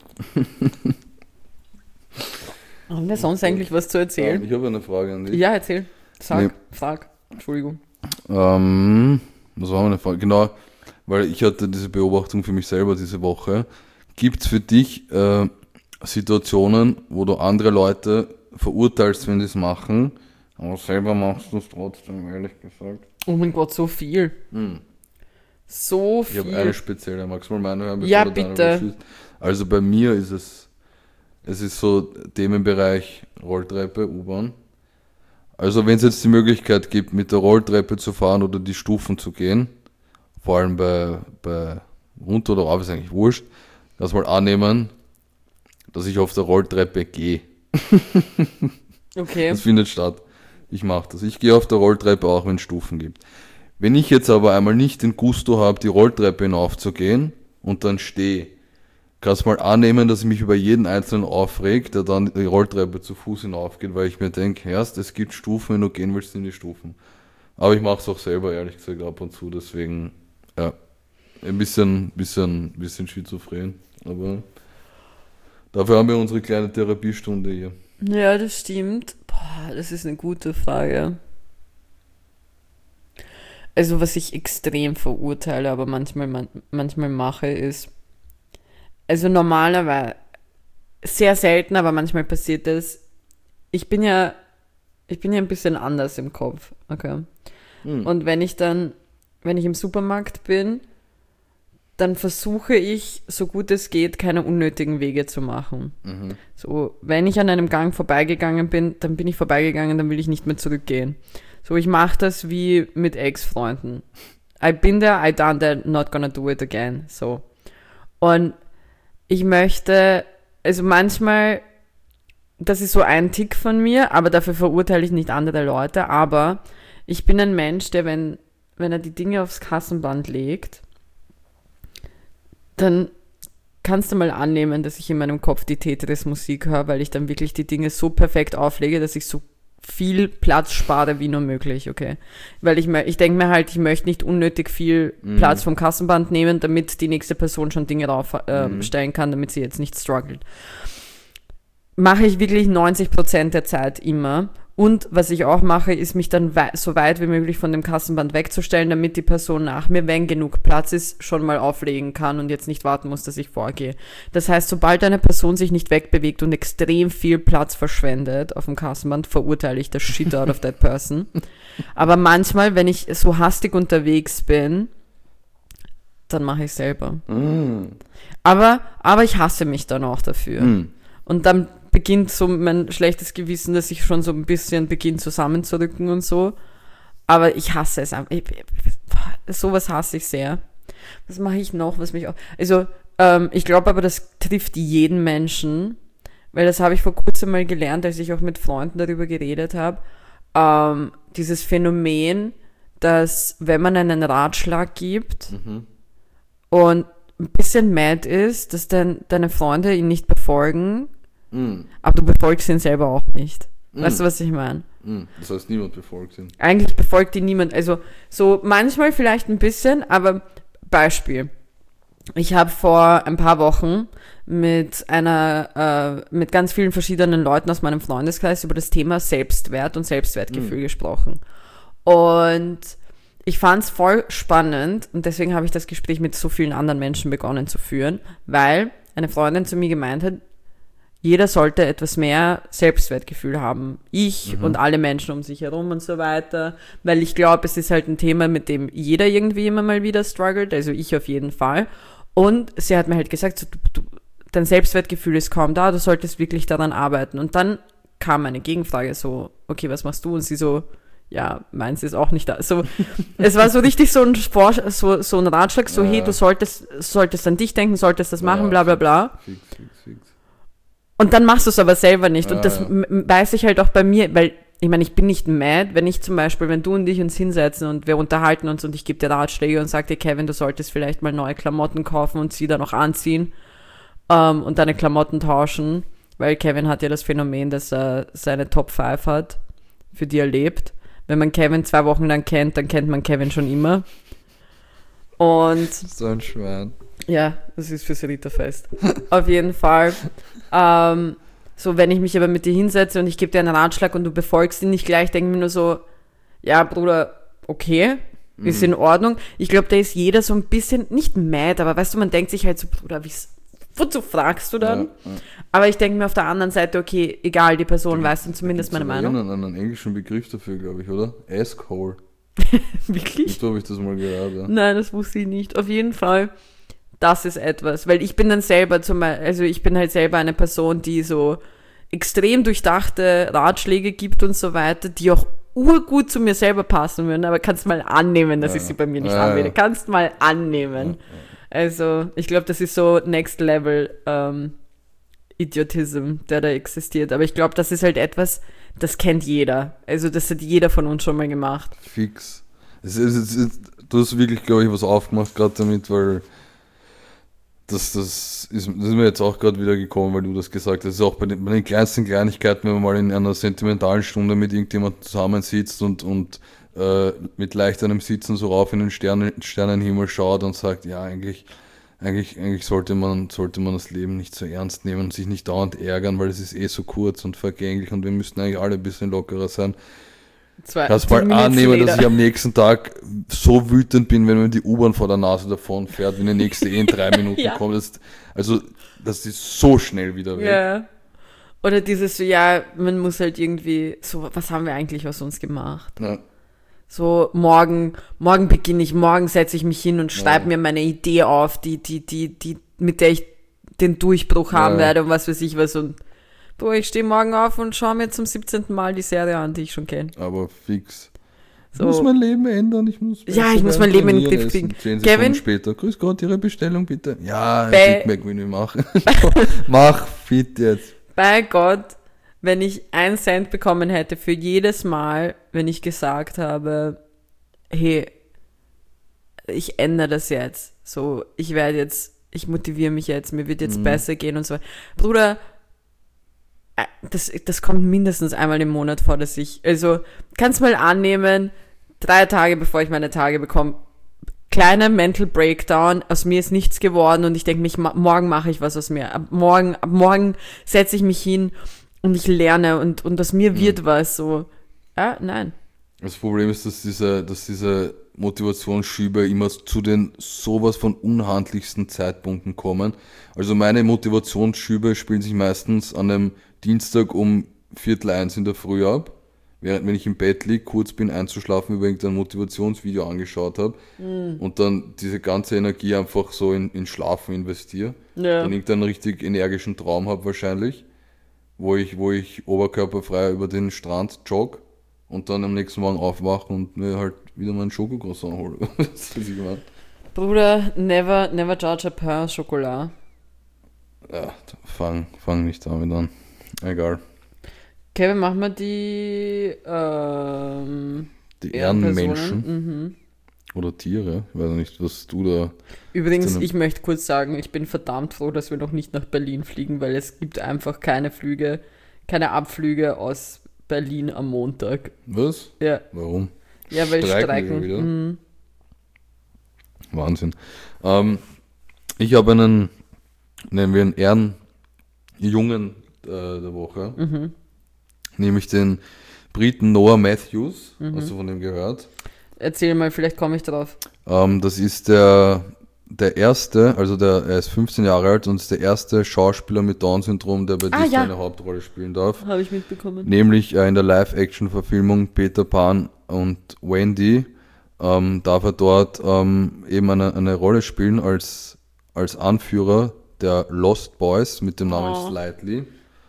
Haben wir sonst eigentlich was zu erzählen? Ich habe eine Frage an dich. Ja, erzähl. Nee. Frag. Entschuldigung. Was war meine Frage? Genau, weil ich hatte diese Beobachtung für mich selber diese Woche. Gibt es für dich Situationen, wo du andere Leute verurteilst, wenn sie es machen, aber selber machst du es trotzdem, ehrlich gesagt? Oh mein Gott, so viel. So Ich viel. habe eine spezielle, magst du mal meine hören? Ja, du deine bitte. überschießt? Also bei mir ist es ist so Themenbereich Rolltreppe, U-Bahn. Also wenn es jetzt die Möglichkeit gibt, mit der Rolltreppe zu fahren oder die Stufen zu gehen, vor allem bei runter oder rauf ist eigentlich wurscht, lass mal annehmen, dass ich auf der Rolltreppe gehe. Okay. Das findet statt. Ich mache das. Ich gehe auf der Rolltreppe auch, wenn es Stufen gibt. Wenn ich jetzt aber einmal nicht den Gusto habe, die Rolltreppe hinaufzugehen und dann stehe, kannst mal annehmen, dass ich mich über jeden Einzelnen aufreg, der dann die Rolltreppe zu Fuß hinaufgeht, weil ich mir denke, erst es gibt Stufen, wenn du gehen willst in die Stufen. Aber ich mache es auch selber, ehrlich gesagt, ab und zu, deswegen, ja, ein bisschen schizophren, aber dafür haben wir unsere kleine Therapiestunde hier. Ja, das stimmt. Boah, das ist eine gute Frage. Also, was ich extrem verurteile, aber manchmal mache, ist, also normalerweise, sehr selten, aber manchmal passiert das, ich bin ja ein bisschen anders im Kopf, okay? Und wenn ich im Supermarkt bin, dann versuche ich, so gut es geht, keine unnötigen Wege zu machen. So, wenn ich an einem Gang vorbeigegangen bin, dann bin ich vorbeigegangen, dann will ich nicht mehr zurückgehen. So, ich mache das wie mit Ex-Freunden. I've been there, I done that, not gonna do it again. So. Und ich möchte, also manchmal, das ist so ein Tick von mir, aber dafür verurteile ich nicht andere Leute, aber ich bin ein Mensch, der, wenn er die Dinge aufs Kassenband legt, dann kannst du mal annehmen, dass ich in meinem Kopf die Tetris-Musik höre, weil ich dann wirklich die Dinge so perfekt auflege, dass ich so viel Platz spare wie nur möglich, okay? Weil ich denke mir halt, ich möchte nicht unnötig viel Platz vom Kassenband nehmen, damit die nächste Person schon Dinge draufstellen kann, damit sie jetzt nicht struggelt. Mache ich wirklich 90% der Zeit immer. Und was ich auch mache, ist mich dann so weit wie möglich von dem Kassenband wegzustellen, damit die Person nach mir, wenn genug Platz ist, schon mal auflegen kann und jetzt nicht warten muss, dass ich vorgehe. Das heißt, sobald eine Person sich nicht wegbewegt und extrem viel Platz verschwendet auf dem Kassenband, verurteile ich das Shit out of that person. Aber manchmal, wenn ich so hastig unterwegs bin, dann mache ich selber. Aber ich hasse mich dann auch dafür. Und dann beginnt so mein schlechtes Gewissen, dass ich schon so ein bisschen beginne zusammenzurücken und so. Aber ich hasse es einfach. Sowas hasse ich sehr. Was mache ich noch? Ich glaube aber, das trifft jeden Menschen, weil das habe ich vor kurzem mal gelernt, als ich auch mit Freunden darüber geredet habe. Dieses Phänomen, dass wenn man einen Ratschlag gibt und ein bisschen mad ist, dass deine Freunde ihn nicht befolgen, aber du befolgst ihn selber auch nicht. Weißt du, was ich meine? Das heißt, niemand befolgt ihn. Eigentlich befolgt ihn niemand. Also so manchmal vielleicht ein bisschen, aber Beispiel. Ich habe vor ein paar Wochen mit ganz vielen verschiedenen Leuten aus meinem Freundeskreis über das Thema Selbstwert und Selbstwertgefühl gesprochen. Und ich fand es voll spannend und deswegen habe ich das Gespräch mit so vielen anderen Menschen begonnen zu führen, weil eine Freundin zu mir gemeint hat, jeder sollte etwas mehr Selbstwertgefühl haben. Ich und alle Menschen um sich herum und so weiter. Weil ich glaube, es ist halt ein Thema, mit dem jeder irgendwie immer mal wieder struggelt. Also ich auf jeden Fall. Und sie hat mir halt gesagt, so, dein Selbstwertgefühl ist kaum da, du solltest wirklich daran arbeiten. Und dann kam eine Gegenfrage so, okay, was machst du? Und sie so, ja, meins ist auch nicht da. So, es war so richtig so ein Ratschlag, so, hey, du solltest an dich denken, solltest das machen, bla bla bla. Fix. Und dann machst du es aber selber nicht. Und das weiß ich halt auch bei mir, weil ich meine, ich bin nicht mad, wenn ich zum Beispiel, wenn du und ich uns hinsetzen und wir unterhalten uns und ich gebe dir Ratschläge und sage dir, Kevin, du solltest vielleicht mal neue Klamotten kaufen und sie dann auch anziehen und deine Klamotten tauschen, weil Kevin hat ja das Phänomen, dass er seine Top 5 hat, für die er lebt. Wenn man Kevin 2 Wochen lang kennt, dann kennt man Kevin schon immer. Und So ein Schwein. ja, das ist fürs Ritterfest. Auf jeden Fall. So, wenn ich mich aber mit dir hinsetze und ich gebe dir einen Ratschlag und du befolgst ihn nicht gleich, denke ich mir nur so, ja, Bruder, okay, ist in Ordnung. Ich glaube, da ist jeder so ein bisschen, nicht mad, aber weißt du, man denkt sich halt so, Bruder, wozu fragst du dann? Ja. Aber ich denke mir auf der anderen Seite, okay, egal, die Person weiß dann zumindest meine Meinung. Einen englischen Begriff dafür, glaube ich, oder? Asshole. Wirklich? So habe ich das mal gehört. Ja. Nein, das wusste ich nicht. Auf jeden Fall, das ist etwas. Weil ich bin dann selber ich bin halt selber eine Person, die so extrem durchdachte Ratschläge gibt und so weiter, die auch urgut zu mir selber passen würden. Aber kannst mal annehmen, dass ich sie bei mir nicht anwende. Kannst mal annehmen. Also, ich glaube, das ist so Next Level Idiotism, der da existiert. Aber ich glaube, das ist halt etwas, das kennt jeder. Also, das hat jeder von uns schon mal gemacht. Fix. Du hast wirklich, glaube ich, was aufgemacht gerade damit, weil das ist mir jetzt auch gerade wieder gekommen, weil du das gesagt hast. Das ist auch bei den kleinsten Kleinigkeiten, wenn man mal in einer sentimentalen Stunde mit irgendjemandem zusammensitzt und mit leicht einem Sitzen so rauf in den Sternenhimmel schaut und sagt, ja, eigentlich sollte man das Leben nicht so ernst nehmen und sich nicht dauernd ärgern, weil es ist so kurz und vergänglich und wir müssten eigentlich alle ein bisschen lockerer sein. Kannst mal annehmen, dass ich am nächsten Tag so wütend bin, wenn mir die U-Bahn vor der Nase davon fährt, wenn die nächste in 3 Minuten kommt. Das ist so schnell wieder weg. Ja. Oder dieses so, ja, man muss halt irgendwie, so, was haben wir eigentlich aus uns gemacht? Ja. So, morgen beginne ich, morgen setze ich mich hin und schreibe mir meine Idee auf, mit der ich den Durchbruch haben werde und was weiß ich was und ich stehe morgen auf und schaue mir zum 17. Mal die Serie an, die ich schon kenne. Aber fix. So. Ich muss mein Leben ändern. Ich muss mein Leben in den Griff kriegen. 10 Kevin? Sekunden später. Grüß Gott, Ihre Bestellung bitte. Ja, Big Mac will ich machen. Mach fit jetzt. Bei Gott, wenn ich 1 Cent bekommen hätte für jedes Mal, wenn ich gesagt habe, hey, ich ändere das jetzt. So, ich motiviere mich jetzt, mir wird jetzt besser gehen und so weiter. Bruder, das kommt mindestens einmal im Monat vor, kannst mal annehmen, 3 Tage bevor ich meine Tage bekomme, kleiner Mental Breakdown, aus mir ist nichts geworden und ich denke mich, morgen mache ich was aus mir. Ab morgen setze ich mich hin und ich lerne und aus mir wird was, so. Ja, nein. Das Problem ist, dass diese Motivationsschübe immer zu den sowas von unhandlichsten Zeitpunkten kommen. Also meine Motivationsschübe spielen sich meistens an einem Dienstag um 12:45 in der Früh ab, während wenn ich im Bett liege, kurz bin einzuschlafen, über irgendein Motivationsvideo angeschaut habe und dann diese ganze Energie einfach so in Schlafen investiere. Ja. Dann irgendeinen richtig energischen Traum habe wahrscheinlich, wo ich oberkörperfrei über den Strand jogge und dann am nächsten Morgen aufwache und mir halt wieder meinen Schokocroissant hole. Das ist, was ich meine. Bruder, never judge a pain au chocolat. Ja, fang nicht damit an. Egal. Kevin, machen wir die Die Ehrenmenschen. Oder Tiere. Ich weiß nicht, was du da... Übrigens, ich möchte kurz sagen, ich bin verdammt froh, dass wir noch nicht nach Berlin fliegen, weil es gibt einfach keine Abflüge aus Berlin am Montag. Was? Ja. Warum? Ja, weil Streiken. Wieder? Wahnsinn. Ich habe nennen wir einen Ehrenjungen der Woche, nämlich den Briten Noah Matthews. Hast du von dem gehört? Erzähl mal, vielleicht komme ich drauf. Das ist der erste, er ist 15 Jahre alt und ist der erste Schauspieler mit Down-Syndrom, der bei Disney eine Hauptrolle spielen darf. Habe ich mitbekommen. Nämlich in der Live-Action-Verfilmung Peter Pan und Wendy darf er dort eben eine Rolle spielen als Anführer der Lost Boys mit dem Namen Slightly.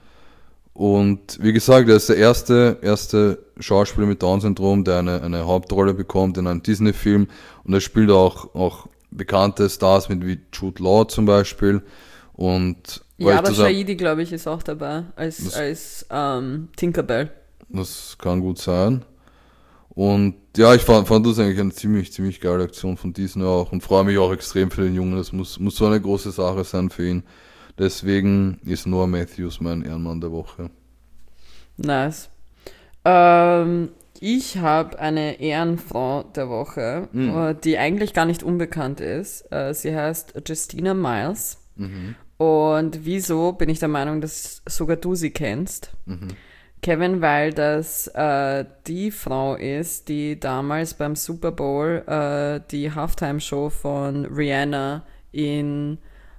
Und wie gesagt, er ist der erste Schauspieler mit Down-Syndrom, der eine Hauptrolle bekommt in einem Disney-Film. Und er spielt auch bekannte Stars mit wie Jude Law zum Beispiel. Und ja, aber Shahidi, glaube ich, ist auch dabei als Tinkerbell. das kann gut sein. Und ja, ich fand das eigentlich eine ziemlich geile Aktion von Disney auch und freue mich auch extrem für den Jungen. Das muss so eine große Sache sein für ihn. Deswegen ist Noah Matthews mein Ehrenmann der Woche. Nice. Ähm, Ich habe eine Ehrenfrau der Woche, die eigentlich gar nicht unbekannt ist. Sie heißt Justina Miles. Und wieso bin ich der Meinung, dass sogar du sie kennst? Kevin, weil das die Frau ist, die damals beim Super Bowl die Halftime-Show von Rihanna in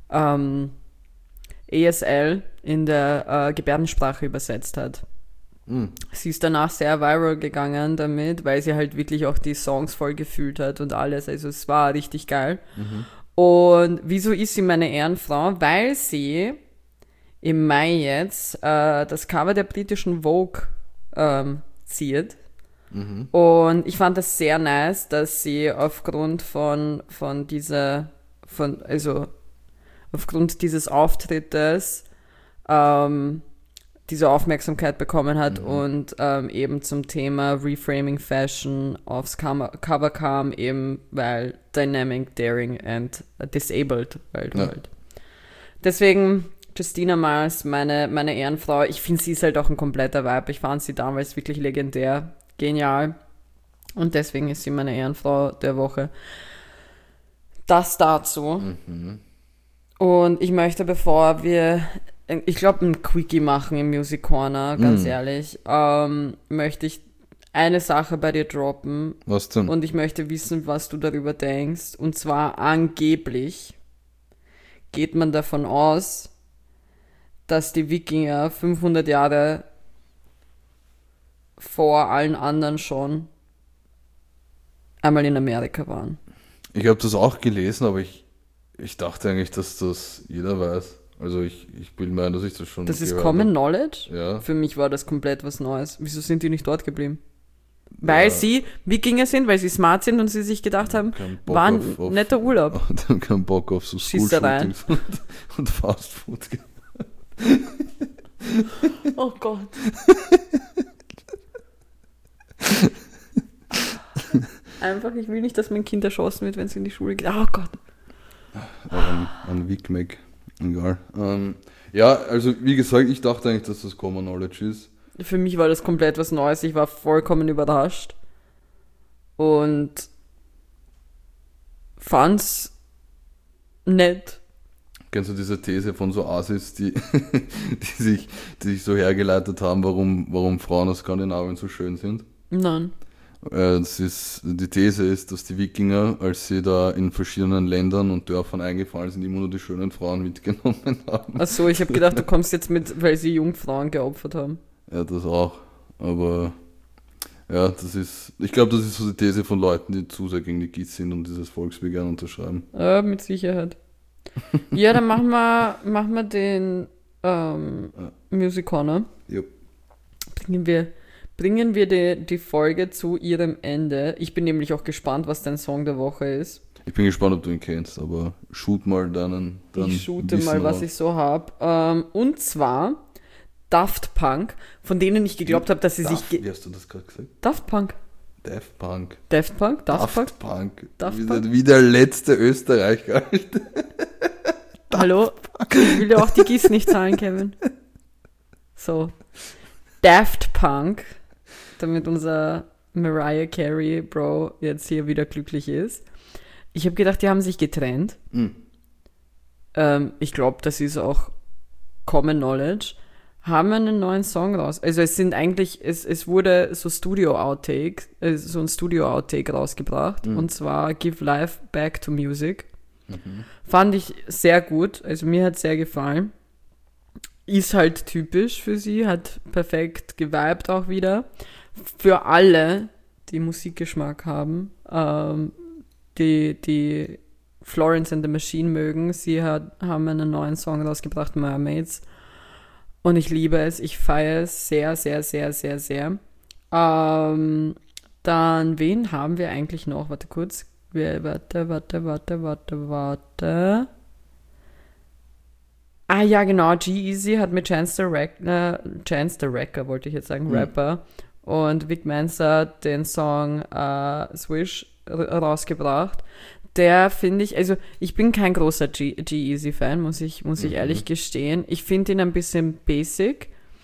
ESL in der Gebärdensprache übersetzt hat. Sie ist danach sehr viral gegangen damit, weil sie halt wirklich auch die Songs voll gefühlt hat und alles. Also es war richtig geil. Und wieso ist sie meine Ehrenfrau? Weil sie im Mai jetzt das Cover der britischen Vogue ziert. Und ich fand das sehr nice, dass sie aufgrund aufgrund dieses Auftrittes diese Aufmerksamkeit bekommen hat und eben zum Thema Reframing Fashion aufs Cover kam, eben weil Dynamic, Daring and Disabled, weil du halt. Deswegen Justina Miles, meine Ehrenfrau. Ich finde, sie ist halt auch ein kompletter Vibe. Ich fand sie damals wirklich legendär, genial. Und deswegen ist sie meine Ehrenfrau der Woche. Das dazu. Und ich möchte, bevor wir, ich glaube, ein Quickie machen im Music Corner, ganz ehrlich, möchte ich eine Sache bei dir droppen. Was denn? Und ich möchte wissen, was du darüber denkst. Und zwar angeblich geht man davon aus, dass die Wikinger 500 Jahre vor allen anderen schon einmal in Amerika waren. Ich habe das auch gelesen, aber ich dachte eigentlich, dass das jeder weiß. Also ich bilde mir ein, dass ich das schon Das ist gehört Common habe. Knowledge? Ja. Für mich war das komplett was Neues. Wieso sind die nicht dort geblieben? Weil sie Wikinger sind, weil sie smart sind und sie sich gedacht haben, war ein netter Urlaub. Die haben keinen Bock auf so Schießereien. School-Shootings und Fastfood. Oh Gott. Einfach, ich will nicht, dass mein Kind erschossen wird, wenn es in die Schule geht. Oh Gott. Ein Wickmack. Egal. Ja, also wie gesagt, ich dachte eigentlich, dass das Common Knowledge ist. Für mich war das komplett was Neues. Ich war vollkommen überrascht. Und fand's nett. Kennst du diese These von so Asis, die sich so hergeleitet haben, warum Frauen aus Skandinavien so schön sind? Nein. Die These ist, dass die Wikinger, als sie da in verschiedenen Ländern und Dörfern eingefallen sind, immer nur die schönen Frauen mitgenommen haben. Achso, ich habe gedacht, du kommst jetzt mit, weil sie Jungfrauen geopfert haben. Ja, das auch. Aber ja, ich glaube, das ist so die These von Leuten, die zu sehr gegen die Kids sind und dieses Volksbegehren unterschreiben. Mit Sicherheit. Ja, dann machen wir den Music Corner. Ja. Bringen wir die Folge zu ihrem Ende. Ich bin nämlich auch gespannt, was dein Song der Woche ist. Ich bin gespannt, ob du ihn kennst, aber shoot mal deinen Ich shoote mal, was ich so habe. Und zwar Daft Punk, von denen ich geglaubt habe, dass sie sich... Wie hast du das gerade gesagt? Daft Punk. Daft Punk. Daft Punk? Daft Punk? Punk. Daft Punk? Wie der letzte Österreicher. Hallo? Ich will dir auch die Gieß nicht zahlen, Kevin. So. Daft Punk, damit unser Mariah Carey Bro jetzt hier wieder glücklich ist. Ich habe gedacht, die haben sich getrennt. Ich glaube, das ist auch Common Knowledge. Haben einen neuen Song raus. Also es sind eigentlich, es wurde so so ein Studio-Outtake rausgebracht. Und zwar Give Life Back to Music. Fand ich sehr gut. Also mir hat es sehr gefallen. Ist halt typisch für sie, hat perfekt geweibt auch wieder. Für alle, die Musikgeschmack haben, die Florence and the Machine mögen, haben einen neuen Song rausgebracht, Mermaids. Und ich liebe es, ich feiere es sehr, sehr, sehr, sehr, sehr. Dann, wen haben wir eigentlich noch? Warte kurz. Warte. Ah ja, genau, G-Eazy hat mit Chance the Rapper, wollte ich jetzt sagen, Rapper, und Vic Mensa den Song Swish rausgebracht. Der finde ich, also ich bin kein großer G-Eazy-Fan, muss ich ehrlich gestehen. Ich finde ihn ein bisschen basic.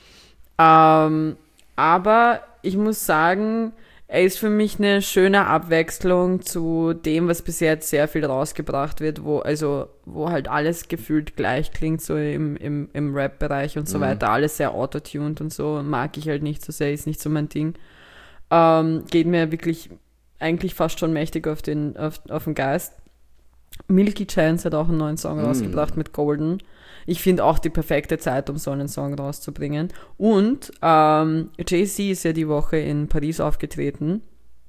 Aber ich muss sagen, er ist für mich eine schöne Abwechslung zu dem, was bis jetzt sehr viel rausgebracht wird, wo halt alles gefühlt gleich klingt, so im Rap-Bereich und so weiter. Alles sehr autotuned und so, mag ich halt nicht so sehr, ist nicht so mein Ding. Geht mir wirklich eigentlich fast schon mächtig auf den Geist. Milky Chance hat auch einen neuen Song rausgebracht mit Golden. Ich finde auch die perfekte Zeit, um so einen Song rauszubringen. Und Jay-Z ist ja die Woche in Paris aufgetreten.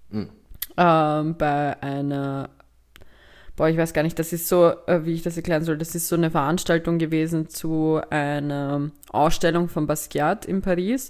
Bei einer, ich weiß gar nicht, das ist so, wie ich das erklären soll, das ist so eine Veranstaltung gewesen zu einer Ausstellung von Basquiat in Paris.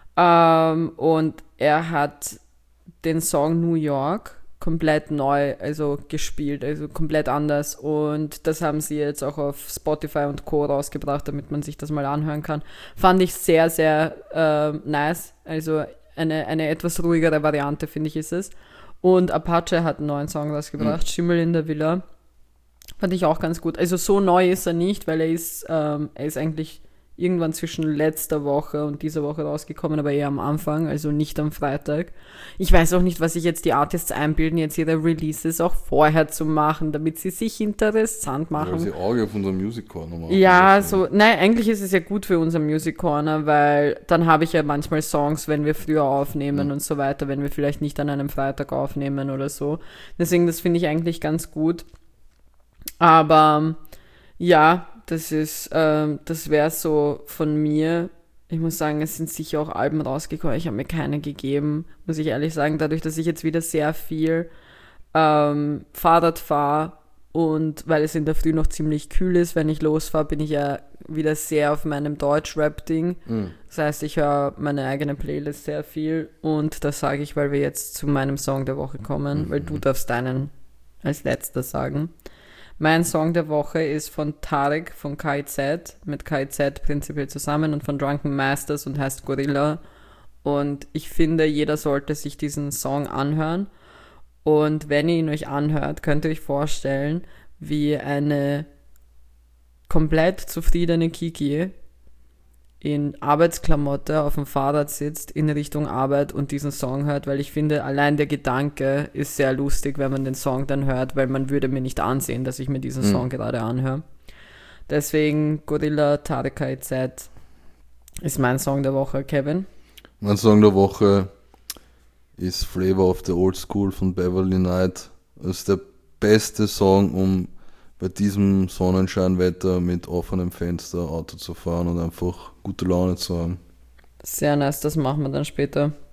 Und er hat den Song New York komplett neu, also gespielt, also komplett anders, und das haben sie jetzt auch auf Spotify und Co. rausgebracht, damit man sich das mal anhören kann. Fand ich sehr, sehr nice, also eine etwas ruhigere Variante, finde ich, ist es. Und Apache hat einen neuen Song rausgebracht, Schimmel in der Villa. Fand ich auch ganz gut. Also so neu ist er nicht, weil er ist eigentlich irgendwann zwischen letzter Woche und dieser Woche rausgekommen, aber eher am Anfang, also nicht am Freitag. Ich weiß auch nicht, was sich jetzt die Artists einbilden, jetzt ihre Releases auch vorher zu machen, damit sie sich interessant machen. Weil sie Auge auf unser Music Corner machen. Ja, nein, eigentlich ist es ja gut für unser Music Corner, weil dann habe ich ja manchmal Songs, wenn wir früher aufnehmen und so weiter, wenn wir vielleicht nicht an einem Freitag aufnehmen oder so. Deswegen, das finde ich eigentlich ganz gut. Aber ja, das wäre so von mir. Ich muss sagen, es sind sicher auch Alben rausgekommen. Ich habe mir keine gegeben, muss ich ehrlich sagen. Dadurch, dass ich jetzt wieder sehr viel Fahrrad fahre und weil es in der Früh noch ziemlich kühl ist, wenn ich losfahre, bin ich ja wieder sehr auf meinem Deutsch-Rap-Ding. Das heißt, ich höre meine eigene Playlist sehr viel, und das sage ich, weil wir jetzt zu meinem Song der Woche kommen, weil du darfst deinen als letzter sagen. Mein Song der Woche ist von Tarek von KIZ, mit KIZ prinzipiell zusammen, und von Drunken Masters und heißt Gorilla. Und ich finde, jeder sollte sich diesen Song anhören. Und wenn ihr ihn euch anhört, könnt ihr euch vorstellen, wie eine komplett zufriedene Kiki in Arbeitsklamotte auf dem Fahrrad sitzt in Richtung Arbeit und diesen Song hört, weil ich finde, allein der Gedanke ist sehr lustig, wenn man den Song dann hört, weil man würde mir nicht ansehen, dass ich mir diesen Song gerade anhöre. Deswegen Gorilla, Tarek KIZ ist mein Song der Woche. Kevin? Mein Song der Woche ist Flavor of the Old School von Beverly Knight. Das ist der beste Song, um bei diesem Sonnenscheinwetter mit offenem Fenster Auto zu fahren und einfach gute Laune zu haben. Sehr nice, das machen wir dann später.